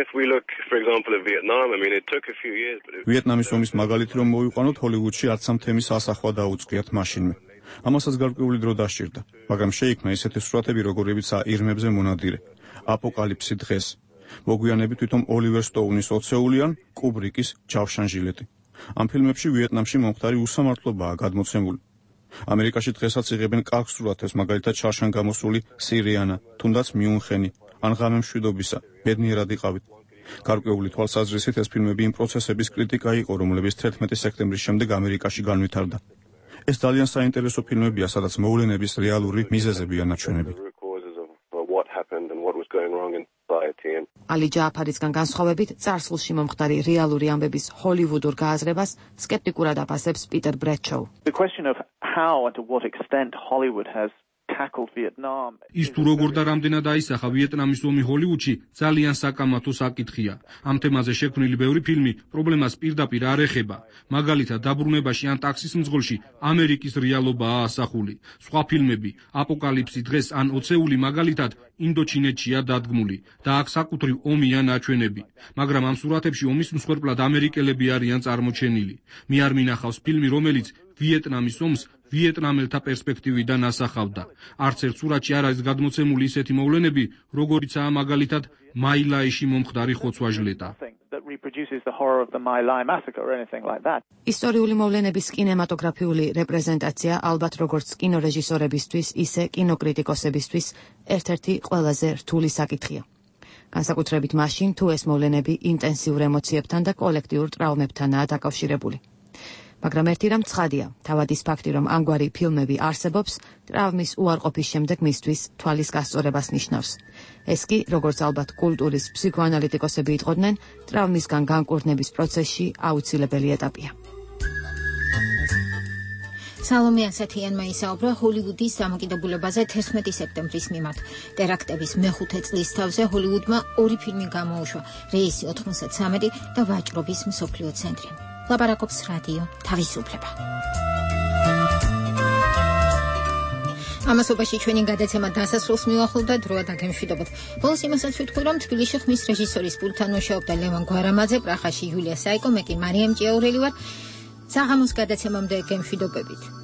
ვიეტნამის ომის მაგალითი რომ მოვიყვანოთ, ჰოლივუდში არც ამ თემის ასახვა დაუწყიათ მაშინვე. ამასაც გარკვეული დრო დასჭირდა, მაგრამ შეიქმნა ისეთი სურათები, როგორებიცაა ირმებზე მონადირე, აპოკალიფსი დღეს. მოგვიანებით თვითონ ოლივერ სტოუნის ოცეული ან კუბრიკის ჯავშან ჟილეტი. ამ ფილმებში ვიეტნამში მომხდარი უსამართლობაა გადმოცემული. ამერიკაში დღესაც იღებენ კარგ სურათებს, მაგალითად შარშან გამოსული სირიანა, თუნდაც მიუნხენი, ან ღამე მშვიდობისა, ბედნიერად იყავით. გარკვეული თვალსაზრისით ეს ფილმები იმ პროცესების კრიტიკა იყო, რომლებიც თერთმეტი სექტემბრის შემდეგ ამერიკაში განვითარდა. ეს ძალიან საინტერესო ფილმებია, სადაც მოვლენების რეალური მიზეზები ანაჩვენები. ალი ჯააფარისგან განსხვავებით, წარსულში მომხდარი რეალური ამბების ჰოლივუდურ გააზრებას სკეპტიკურად აფასებს პიტერ ბრეჩოუ. The question of how and to what extent Hollywood has tackled Vietnam. ის თუ როგორ და რამდენად აისახა ვიეტნამის ომი ჰოლივუდში, ძალიან საკამათო საკითხია. ამ თემაზე შექმნილი ბევრი ფილმი პრობლემას პირდაპირ არ ეხება. მაგალითად, დაბრუნებაში ან ტაქსის მძღოლში ამერიკის რეალობაა ასახული. სხვა ფილმები, აპოკალიფსი დღეს ან ოცეული მაგალითად ინდოჩინეთშია დადგმული და აქ საკუთრივ ომია ნაჩვენები. მაგრამ ამ სურათებში ომის მსხვერპლად ამერიკელები არიან წარმოჩენილი. მე არ მინახავს ფილმი, რომელიც ვიეტნამის ომს ვიეტნამელთა პერსპექტივიდან ასახავდა. არც ერთ სურათში არ არის გადმოცემული ისეთი მოვლენები, როგორიცაა მაგალითად მაილაიში მომხდარი ხოცვა-ჟლეტა. ისტორიული მოვლენების კინემატოგრაფიული რეპრეზენტაცია ალბათ როგორც კინორეჟისორებისთვის, ისე კინოკრიტიკოსებისთვის ერთ-ერთი ყველაზე რთული საკითხია. განსაკუთრებით მაშინ, თუ ეს მოვლენები ინტენსიურ ემოციებთან და კოლექტიურ ტრავმებთანაა დაკავშირებული. მაგრამ ერთი რამ ცხადია, თავად ის ფაქტი, რომ ამგვარი ფილმები არსებობს, ტრავმის უარყოფის შემდეგ მისთვის თვალის გასწორებას ნიშნავს. ეს კი, როგორც ალბათ კულტურის ფსიქოანალიტიკოსები იტყოდნენ, ტრავმისგან განკურნების პროცესში აუცილებელი ეტაპია. სალომე ასათიანმა ისაუბრა ჰოლივუდის დამოკიდებულებაზე თერთმეტი სექტემბრის მიმართ. ტერაქტების მეხუთე წლის თავზე ჰოლივუდმა ორი ფილმი გამოუშვა: რეისი ოთხმოცდათსამეტი და ვაჭრობის მსოფლიო ცენტრი. ლაპარაკობს რადიო თავისუფლება. ამასობაში ჩვენი გადაცემა დასასრულს მივახლოვდა, დროა დაგემშვიდობოთ. ბოლოს იმასაც ვიტყვი, რომ თბილისში ხმის რეჟისორის პულტთან მუშაობდა ლევან გვარამაძე, პრაღაში იულია საიკო, მე კი მარიამ ჭიაურელი ვარ. საღამოს გადაცემამდე გემშვიდობებით.